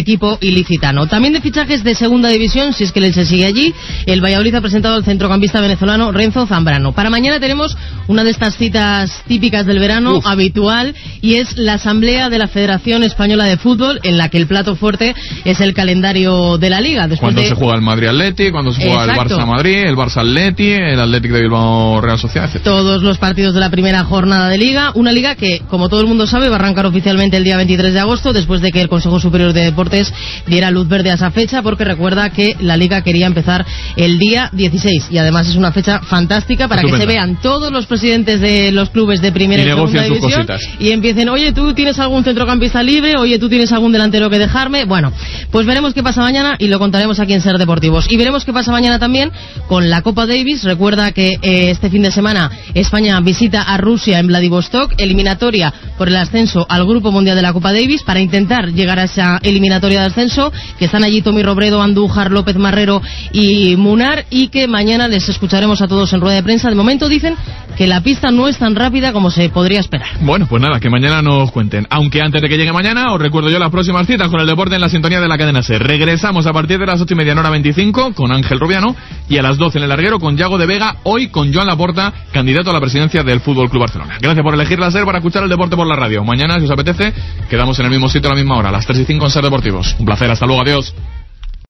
ilicitano. También de fichajes de segunda división, si es que el Elche sigue allí, el Valladolid ha presentado al centrocampista venezolano Renzo Zambrano. Para mañana tenemos una de estas citas típicas del verano, habitual, y es la asamblea de la Federación Española de Fútbol, en la que el plato fuerte es el calendario de la Liga. Cuando se juega el Madrid-Atleti, cuando se juega el Barça-Madrid, el Barça-Atleti, el Atlético de Bilbao-Real Sociedad, etc. Todos los partidos de la primera jornada de Liga. Una Liga que, como todo el mundo sabe, va a arrancar oficialmente el día 23 de agosto, después de que el Consejo Superior de Deportes diera luz verde a esa fecha, porque recuerda que la Liga quería empezar el día 16, y además es una fecha fantástica para que se vean todos los presidentes de los clubes de primera y segunda división y empiecen, oye, tú tienes algún centrocampista libre, oye, tú tienes algún delantero que dejarme. Bueno, pues veremos qué pasa mañana y lo contaremos aquí en Ser Deportivos. Y veremos qué pasa mañana también con la Copa Davis. Recuerda que este fin de semana España visita a Rusia en Vladivostok, eliminatoria por el ascenso al Grupo Mundial de la Copa Davis, para intentar llegar a esa eliminatoria de ascenso, que están allí Tommy Robredo, Andújar, López Marrero y Munar, y que mañana les escucharemos a todos en rueda de prensa. De momento dicen que la pista no es tan rápida como se podría esperar. Bueno, pues nada, que mañana nos cuenten. Aunque antes de que llegue mañana, os recuerdo yo las próximas citas con el deporte en la sintonía de la cadena SER. Regresamos a partir de las 8:30 en hora 25 con Ángel Rubiano, y a las 12 en el larguero con Yago de Vega, hoy con Joan Laporta, candidato a la presidencia del Fútbol Club Barcelona. Gracias por elegir la SER para escuchar el deporte por la radio. Mañana, si os apetece, quedamos en el mismo sitio a la misma hora, a las 3:05 en Ser Deportivos. Un placer, hasta luego, adiós.